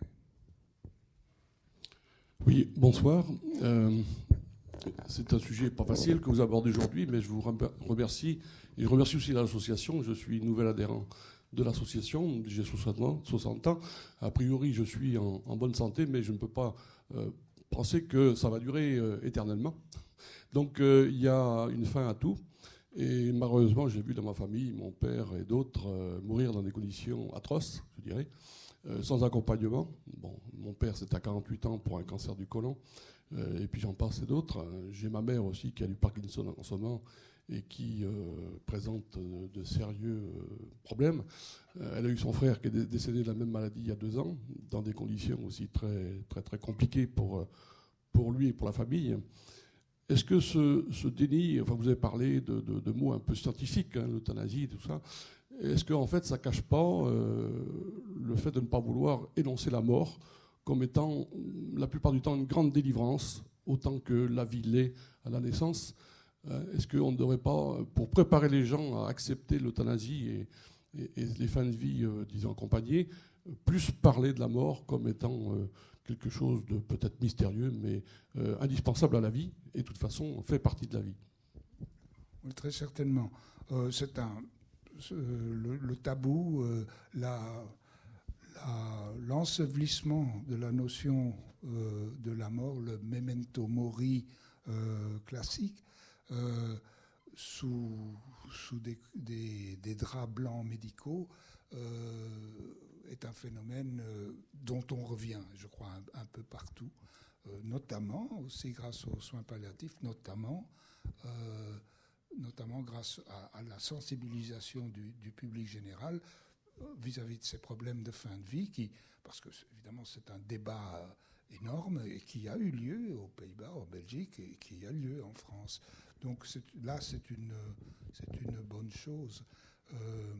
B: Ouais.
I: Oui, bonsoir. Euh, c'est un sujet pas facile que vous abordez aujourd'hui, mais je vous remercie. Et je remercie aussi l'association. Je suis nouvel adhérent de l'association. J'ai soixante ans. A priori, je suis en, en bonne santé, mais je ne peux pas euh, penser que ça va durer euh, éternellement. Donc euh, il y a une fin à tout. Et malheureusement, j'ai vu dans ma famille, mon père et d'autres, euh, mourir dans des conditions atroces, je dirais, euh, sans accompagnement. Bon, mon père, c'est à quarante-huit ans pour un cancer du côlon. Euh, et puis j'en passe et d'autres. J'ai ma mère aussi qui a du Parkinson en ce moment et qui euh, présente euh, de sérieux euh, problèmes. Euh, elle a eu son frère qui est décédé de la même maladie il y a deux ans, dans des conditions aussi très, très, très compliquées pour, pour lui et pour la famille. Est-ce que ce, ce déni, enfin vous avez parlé de, de, de mots un peu scientifiques, hein, l'euthanasie et tout ça, est-ce qu'en en fait ça ne cache pas euh, le fait de ne pas vouloir énoncer la mort comme étant la plupart du temps une grande délivrance, autant que la vie l'est à la naissance? Est-ce qu'on ne devrait pas, pour préparer les gens à accepter l'euthanasie et, et, et les fins de vie, euh, disons, accompagnées, plus parler de la mort comme étant euh, quelque chose de peut-être mystérieux, mais euh, indispensable à la vie, et de toute façon fait partie de la vie?
B: Oui, très certainement. Euh, c'est un, euh, le, le tabou, euh, la, la, l'ensevelissement de la notion euh, de la mort, le memento mori euh, classique, euh, sous, sous des, des, des draps blancs médicaux, euh, est un phénomène euh, dont on revient, je crois, un, un peu partout, euh, notamment aussi grâce aux soins palliatifs, notamment, euh, notamment grâce à, à la sensibilisation du, du public général euh, vis-à-vis de ces problèmes de fin de vie, qui, parce que évidemment c'est un débat énorme et qui a eu lieu aux Pays-Bas, en Belgique et qui a lieu en France. Donc c'est, là, c'est une, c'est une bonne chose. Euh,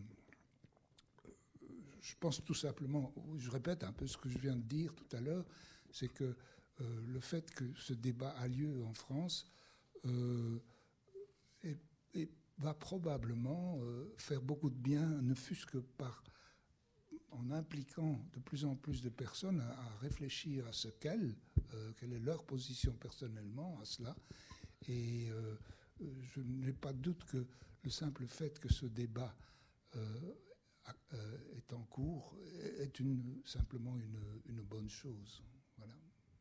B: je pense tout simplement, je répète un peu ce que je viens de dire tout à l'heure, c'est que euh, le fait que ce débat a lieu en France euh, est, est, va probablement euh, faire beaucoup de bien, ne fût-ce que par... en impliquant de plus en plus de personnes à, à réfléchir à ce qu'elles, euh, quelle est leur position personnellement à cela. Et euh, je n'ai pas de doute que le simple fait que ce débat euh, euh, est en cours est une, simplement une, une bonne chose. Voilà.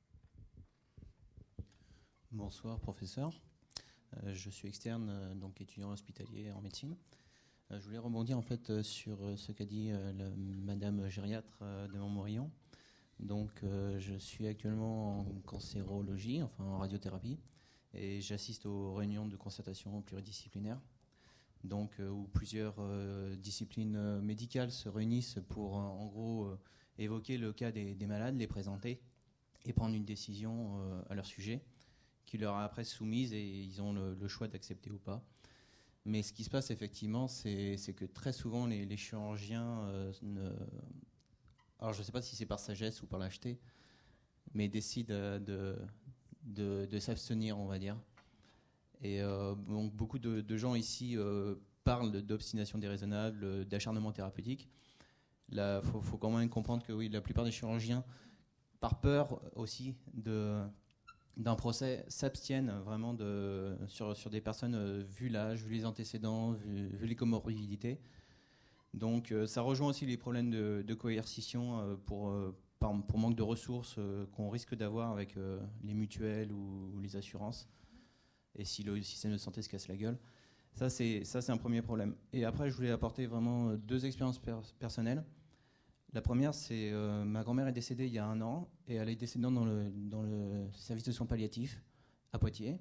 J: Bonsoir, professeur. Euh, je suis externe, euh, donc étudiant hospitalier en médecine. Je voulais rebondir en fait sur ce qu'a dit euh, la, Madame gériatre euh, de Montmorillon. Donc, euh, je suis actuellement en cancérologie, enfin en radiothérapie, et j'assiste aux réunions de concertation pluridisciplinaires, donc euh, où plusieurs euh, disciplines médicales se réunissent pour, euh, en gros, euh, évoquer le cas des, des malades, les présenter et prendre une décision euh, à leur sujet, qui leur est après soumise et ils ont le, le choix d'accepter ou pas. Mais ce qui se passe effectivement, c'est, c'est que très souvent les, les chirurgiens, euh, ne... alors je ne sais pas si c'est par sagesse ou par lâcheté, mais décident de, de, de s'abstenir, on va dire. Et euh, donc beaucoup de, de gens ici euh, parlent d'obstination déraisonnable, d'acharnement thérapeutique. Il faut, faut quand même comprendre que oui, la plupart des chirurgiens, par peur aussi de... d'un procès, s'abstiennent vraiment de, sur, sur des personnes euh, vu l'âge, vu les antécédents, vu, vu les comorbidités. Donc euh, ça rejoint aussi les problèmes de, de coercition euh, pour, euh, par, pour manque de ressources euh, qu'on risque d'avoir avec euh, les mutuelles ou, ou les assurances, et si le système de santé se casse la gueule. Ça c'est, ça, c'est un premier problème. Et après, je voulais apporter vraiment deux expériences per- personnelles. La première, c'est euh, ma grand-mère est décédée il y a un an et elle est décédée dans le, dans le service de soins palliatifs à Poitiers.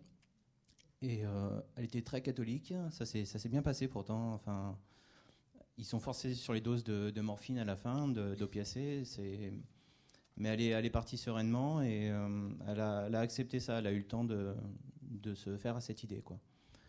J: Et euh, elle était très catholique, ça s'est, ça s'est bien passé pourtant. Enfin, ils sont forcés sur les doses de, de morphine à la fin, de, d'opiacés. C'est... Mais elle est, elle est partie sereinement et euh, elle, a, elle a accepté ça, elle a eu le temps de, de se faire à cette idée, quoi.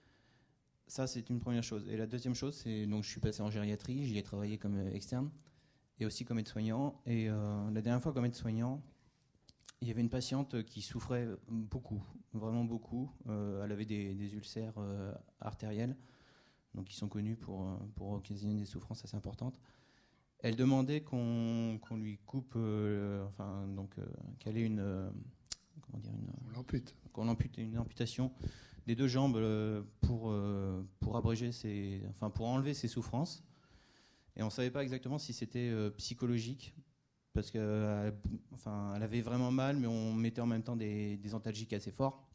J: Ça, c'est une première chose. Et la deuxième chose, c'est donc je suis passé en gériatrie, j'y ai travaillé comme externe. Et aussi comme aide-soignant. Et euh, la dernière fois, comme aide-soignant, il y avait une patiente qui souffrait beaucoup, vraiment beaucoup. Euh, elle avait des, des ulcères euh, artériels, donc qui sont connus pour, pour occasionner des souffrances assez importantes. Elle demandait qu'on, qu'on lui coupe, euh, enfin, donc, euh, qu'elle ait une, euh, comment dire, une,
B: on l'ampute.
J: qu'on ampute une amputation des deux jambes euh, pour, euh, pour abréger ses, enfin, pour enlever ses souffrances. Et on ne savait pas exactement si c'était euh, psychologique, parce qu'elle euh, enfin, elle avait vraiment mal, mais on mettait en même temps des, des antalgiques assez forts.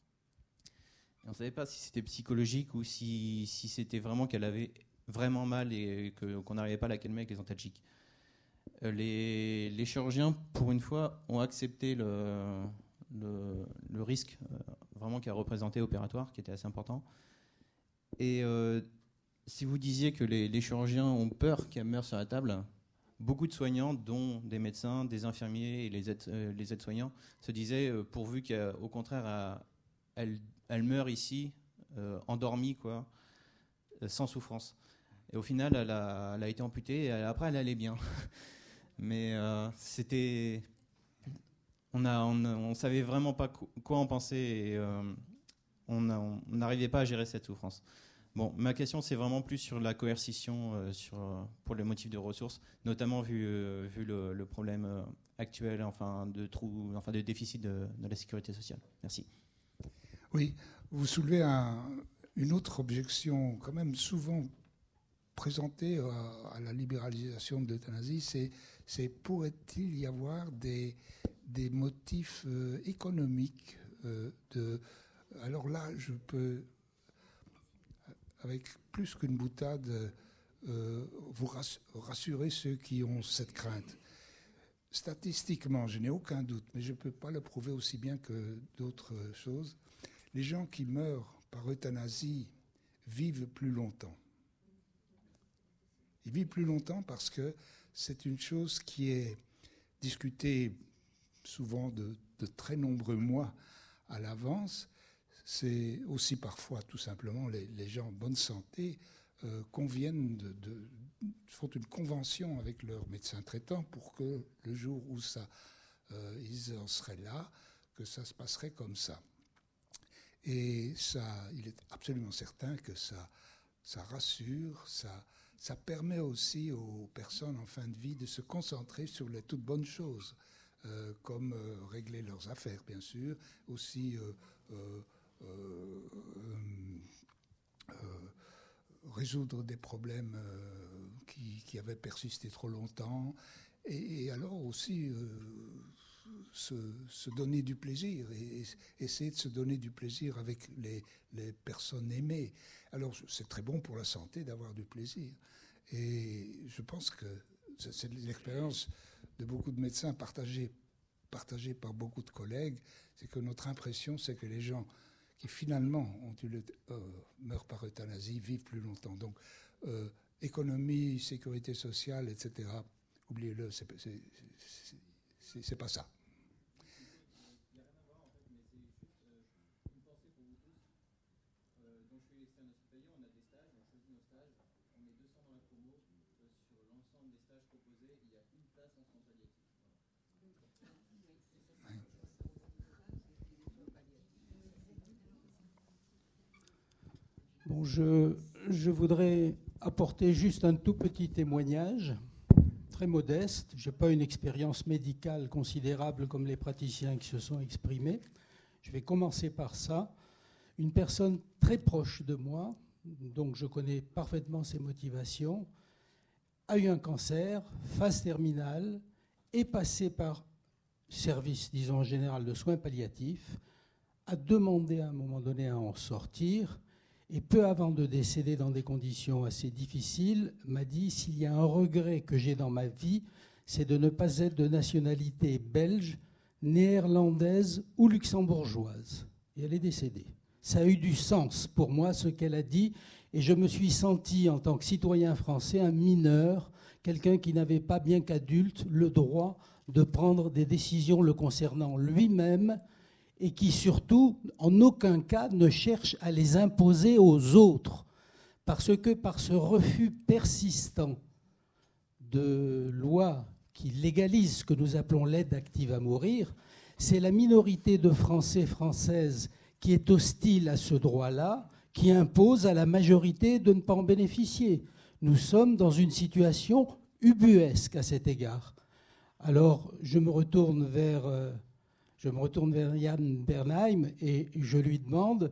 J: Et on ne savait pas si c'était psychologique ou si, si c'était vraiment qu'elle avait vraiment mal et que, qu'on n'arrivait pas à la calmer avec les antalgiques. Euh, les, les chirurgiens, pour une fois, ont accepté le, le, le risque euh, vraiment qu'elle représentait opératoire, qui était assez important. Et... Euh, si vous disiez que les, les chirurgiens ont peur qu'elle meure sur la table, beaucoup de soignants, dont des médecins, des infirmiers et les, aides, euh, les aides-soignants, se disaient euh, pourvu qu'au contraire, elle, elle, elle meure ici, euh, endormie, quoi, euh, sans souffrance. Et au final, elle a, elle a été amputée et elle, après, elle allait bien. Mais euh, c'était... On ne on, on savait vraiment pas quoi en penser et euh, on n'arrivait pas à gérer cette souffrance. Bon, ma question, c'est vraiment plus sur la coercition euh, sur, euh, pour les motifs de ressources, notamment vu, euh, vu le, le problème euh, actuel, enfin, de, trou, enfin, de déficit de, de la sécurité sociale. Merci.
B: Oui, vous soulevez un, une autre objection quand même souvent présentée à, à la libéralisation de l'euthanasie, c'est, c'est pourrait-il y avoir des, des motifs euh, économiques euh, de... Alors là, je peux... avec plus qu'une boutade, euh, vous rassurer ceux qui ont cette crainte. Statistiquement, je n'ai aucun doute, mais je ne peux pas le prouver aussi bien que d'autres choses. Les gens qui meurent par euthanasie vivent plus longtemps. Ils vivent plus longtemps parce que c'est une chose qui est discutée souvent de de très nombreux mois à l'avance. C'est aussi parfois, tout simplement, les, les gens en bonne santé euh, conviennent de, de, font une convention avec leur médecin traitant pour que le jour où ça, euh, ils en seraient là, que ça se passerait comme ça. Et ça, il est absolument certain que ça, ça rassure, ça, ça permet aussi aux personnes en fin de vie de se concentrer sur les toutes bonnes choses, euh, comme euh, régler leurs affaires, bien sûr, aussi euh, euh, euh, euh, résoudre des problèmes euh, qui, qui avaient persisté trop longtemps, et, et alors aussi euh, se, se donner du plaisir, et, et essayer de se donner du plaisir avec les, les personnes aimées. Alors c'est très bon pour la santé d'avoir du plaisir, et je pense que c'est l'expérience de beaucoup de médecins partagée, partagée par beaucoup de collègues, c'est que notre impression, c'est que les gens qui finalement ont eu le, euh, meurent par euthanasie, vivent plus longtemps. Donc, euh, économie, sécurité sociale, et cetera, oubliez-le, c'est, c'est, c'est, c'est pas ça.
A: Bon, je, je voudrais apporter juste un tout petit témoignage, très modeste. Je n'ai pas une expérience médicale considérable comme les praticiens qui se sont exprimés. Je vais commencer par ça. Une personne très proche de moi, donc je connais parfaitement ses motivations, a eu un cancer, phase terminale, est passé par service, disons en général, de soins palliatifs, a demandé à un moment donné à en sortir, et peu avant de décéder dans des conditions assez difficiles, m'a dit « S'il y a un regret que j'ai dans ma vie, c'est de ne pas être de nationalité belge, néerlandaise ou luxembourgeoise. » Et elle est décédée. Ça a eu du sens pour moi, ce qu'elle a dit, et je me suis senti, en tant que citoyen français, un mineur, quelqu'un qui n'avait pas, bien qu'adulte, le droit de prendre des décisions le concernant lui-même, et qui surtout, en aucun cas, ne cherche à les imposer aux autres. Parce que par ce refus persistant de loi qui légalise ce que nous appelons l'aide active à mourir, c'est la minorité de Français, Françaises qui est hostile à ce droit-là, qui impose à la majorité de ne pas en bénéficier. Nous sommes dans une situation ubuesque à cet égard. Alors, je me retourne vers... Euh, Je me retourne vers Yann Bernheim et je lui demande,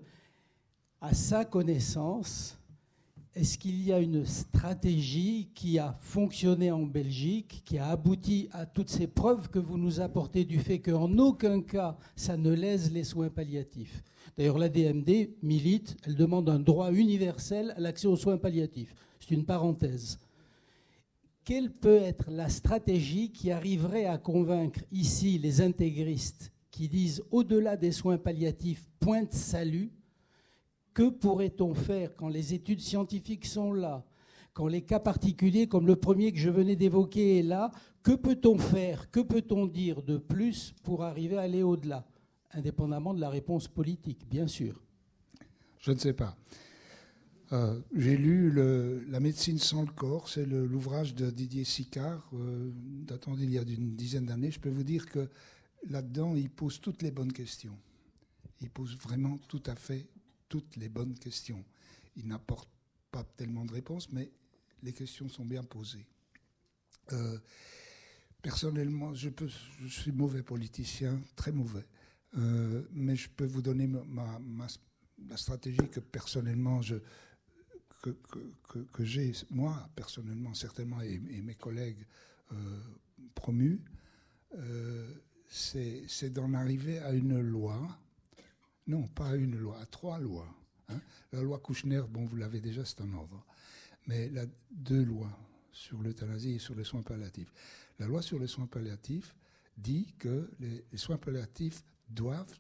A: à sa connaissance, est-ce qu'il y a une stratégie qui a fonctionné en Belgique, qui a abouti à toutes ces preuves que vous nous apportez du fait qu'en aucun cas ça ne lèse les soins palliatifs. D'ailleurs, l'A D M D milite, elle demande un droit universel à l'accès aux soins palliatifs. C'est une parenthèse. Quelle peut être la stratégie qui arriverait à convaincre ici les intégristes qui disent au-delà des soins palliatifs, point de salut? Que pourrait-on faire quand les études scientifiques sont là, quand les cas particuliers comme le premier que je venais d'évoquer est là? Que peut-on faire, que peut-on dire de plus pour arriver à aller au-delà, indépendamment de la réponse politique, bien sûr?
B: Je ne sais pas. Euh, j'ai lu le, La médecine sans le corps, c'est le, l'ouvrage de Didier Sicard, euh, datant d'il y a une dizaine d'années. Je peux vous dire que là-dedans, il pose toutes les bonnes questions. Il pose vraiment tout à fait toutes les bonnes questions. Il n'apporte pas tellement de réponses, mais les questions sont bien posées. Euh, personnellement, je, peux, je suis mauvais politicien, très mauvais, euh, mais je peux vous donner ma, ma, ma, la stratégie que personnellement je... que, que, que, que j'ai, moi, personnellement, certainement, et, et mes collègues euh, promus, euh, c'est, c'est d'en arriver à une loi, non, pas à une loi, à trois lois. Hein. La loi Kouchner, bon, vous l'avez déjà, c'est un ordre, mais la, deux lois sur l'euthanasie et sur les soins palliatifs. La loi sur les soins palliatifs dit que les, les soins palliatifs doivent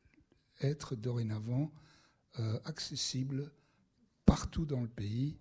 B: être dorénavant euh, accessibles partout dans le pays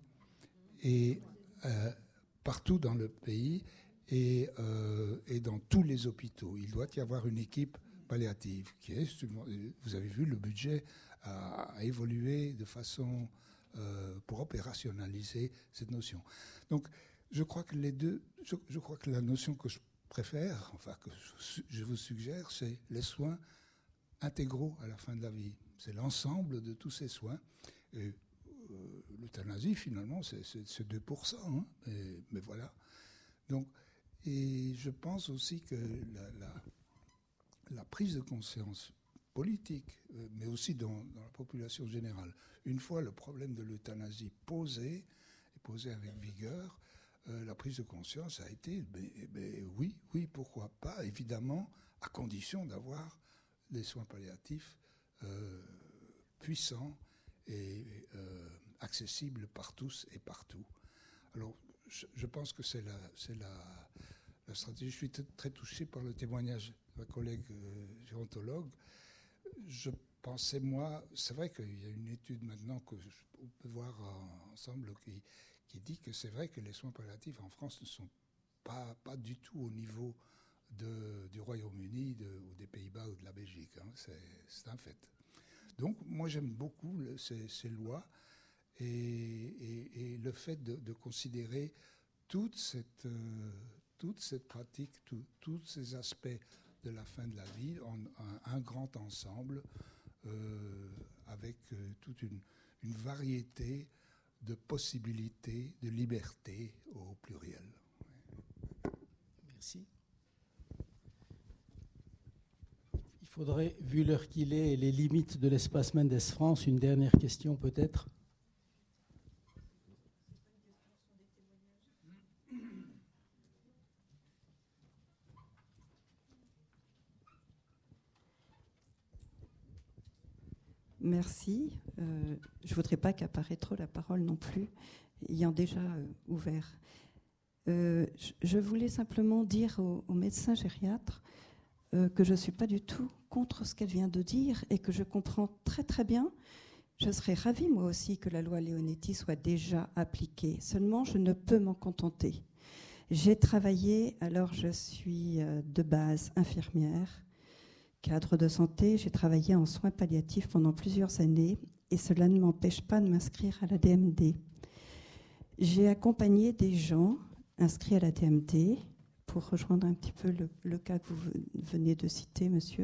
B: et euh, partout dans le pays et, euh, et dans tous les hôpitaux. Il doit y avoir une équipe palliatives, qui est, vous avez vu, le budget a, a évolué de façon euh, pour opérationnaliser cette notion. Donc, je crois que les deux, je, je crois que la notion que je préfère, enfin que je, je vous suggère, c'est les soins intégraux à la fin de la vie. C'est l'ensemble de tous ces soins. Et euh, l'euthanasie, finalement, c'est, c'est, c'est deux pour cent. Hein, mais, mais voilà. Donc, et je pense aussi que la, la, la prise de conscience politique, euh, mais aussi dans, dans la population générale, une fois le problème de l'euthanasie posé, et posé avec vigueur, euh, la prise de conscience a été, ben, ben, oui, oui, pourquoi pas, évidemment, à condition d'avoir des soins palliatifs euh, puissants et euh, accessibles par tous et partout. Alors, je, je pense que c'est la, c'est la, la stratégie. Je suis t- très touché par le témoignage de ma collègue euh, gérontologue. Je pensais, moi, c'est vrai qu'il y a une étude maintenant que je, on peut voir euh, ensemble qui, qui dit que c'est vrai que les soins palliatifs en France ne sont pas, pas du tout au niveau de, du Royaume-Uni de, ou des Pays-Bas ou de la Belgique. Hein, c'est, c'est un fait. Donc, moi, j'aime beaucoup le, ces, ces lois et, et, et le fait de, de considérer toute cette, euh, toute cette pratique, tout, tous ces aspects de la fin de la vie en un, un grand ensemble euh, avec euh, toute une, une variété de possibilités, de liberté au pluriel.
A: Merci. Il faudrait, vu l'heure qu'il est et les limites de l'espace Mendes France, une dernière question peut-être.
E: Merci. Euh, je ne voudrais pas accaparer trop la parole non plus, ayant déjà euh, ouvert. Euh, je, je voulais simplement dire aux, aux médecins gériatres euh, que je ne suis pas du tout contre ce qu'elle vient de dire et que je comprends très très bien. Je serais ravie moi aussi que la loi Leonetti soit déjà appliquée. Seulement, je ne peux m'en contenter. J'ai travaillé, alors je suis euh, de base infirmière, cadre de santé, j'ai travaillé en soins palliatifs pendant plusieurs années et cela ne m'empêche pas de m'inscrire à la D M D. J'ai accompagné des gens inscrits à la D M D, pour rejoindre un petit peu le, le cas que vous venez de citer, monsieur.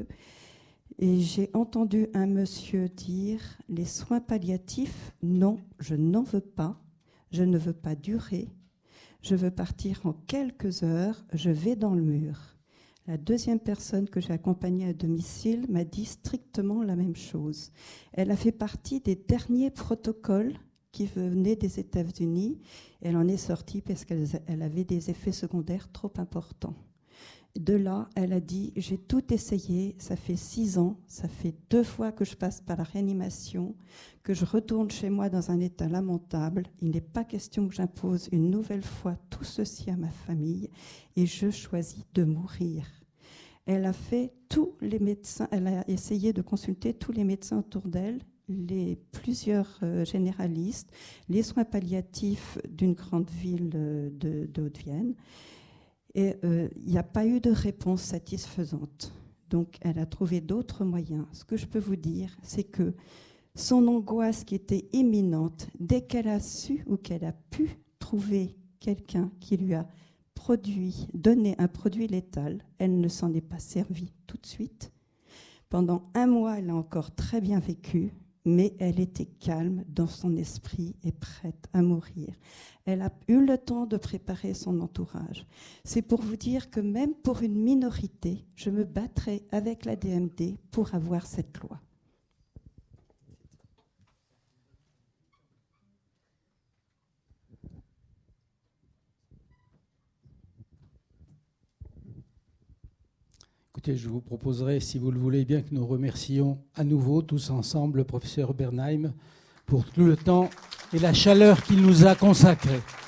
E: Et j'ai entendu un monsieur dire « Les soins palliatifs, non, je n'en veux pas, je ne veux pas durer, je veux partir en quelques heures, je vais dans le mur ». La deuxième personne que j'ai accompagnée à domicile m'a dit strictement la même chose. Elle a fait partie des derniers protocoles qui venaient des États-Unis. Elle en est sortie parce qu'elle elle avait des effets secondaires trop importants. De là, elle a dit « J'ai tout essayé, ça fait six ans, ça fait deux fois que je passe par la réanimation, que je retourne chez moi dans un état lamentable. Il n'est pas question que j'impose une nouvelle fois tout ceci à ma famille et je choisis de mourir. » Elle a fait tous les médecins, elle a essayé de consulter tous les médecins autour d'elle, les plusieurs euh, généralistes, les soins palliatifs d'une grande ville euh, de, de Haute-Vienne. Et il euh, n'y a pas eu de réponse satisfaisante. Donc, elle a trouvé d'autres moyens. Ce que je peux vous dire, c'est que son angoisse qui était imminente, dès qu'elle a su ou qu'elle a pu trouver quelqu'un qui lui a produit, donné un produit létal, elle ne s'en est pas servie tout de suite. Pendant un mois, elle a encore très bien vécu, mais elle était calme dans son esprit et prête à mourir. Elle a eu le temps de préparer son entourage. C'est pour vous dire que même pour une minorité, je me battrai avec la D M D pour avoir cette loi.
A: Écoutez, je vous proposerai, si vous le voulez bien, que nous remercions à nouveau, tous ensemble, le professeur Bernheim, pour tout le temps et la chaleur qu'il nous a consacrée.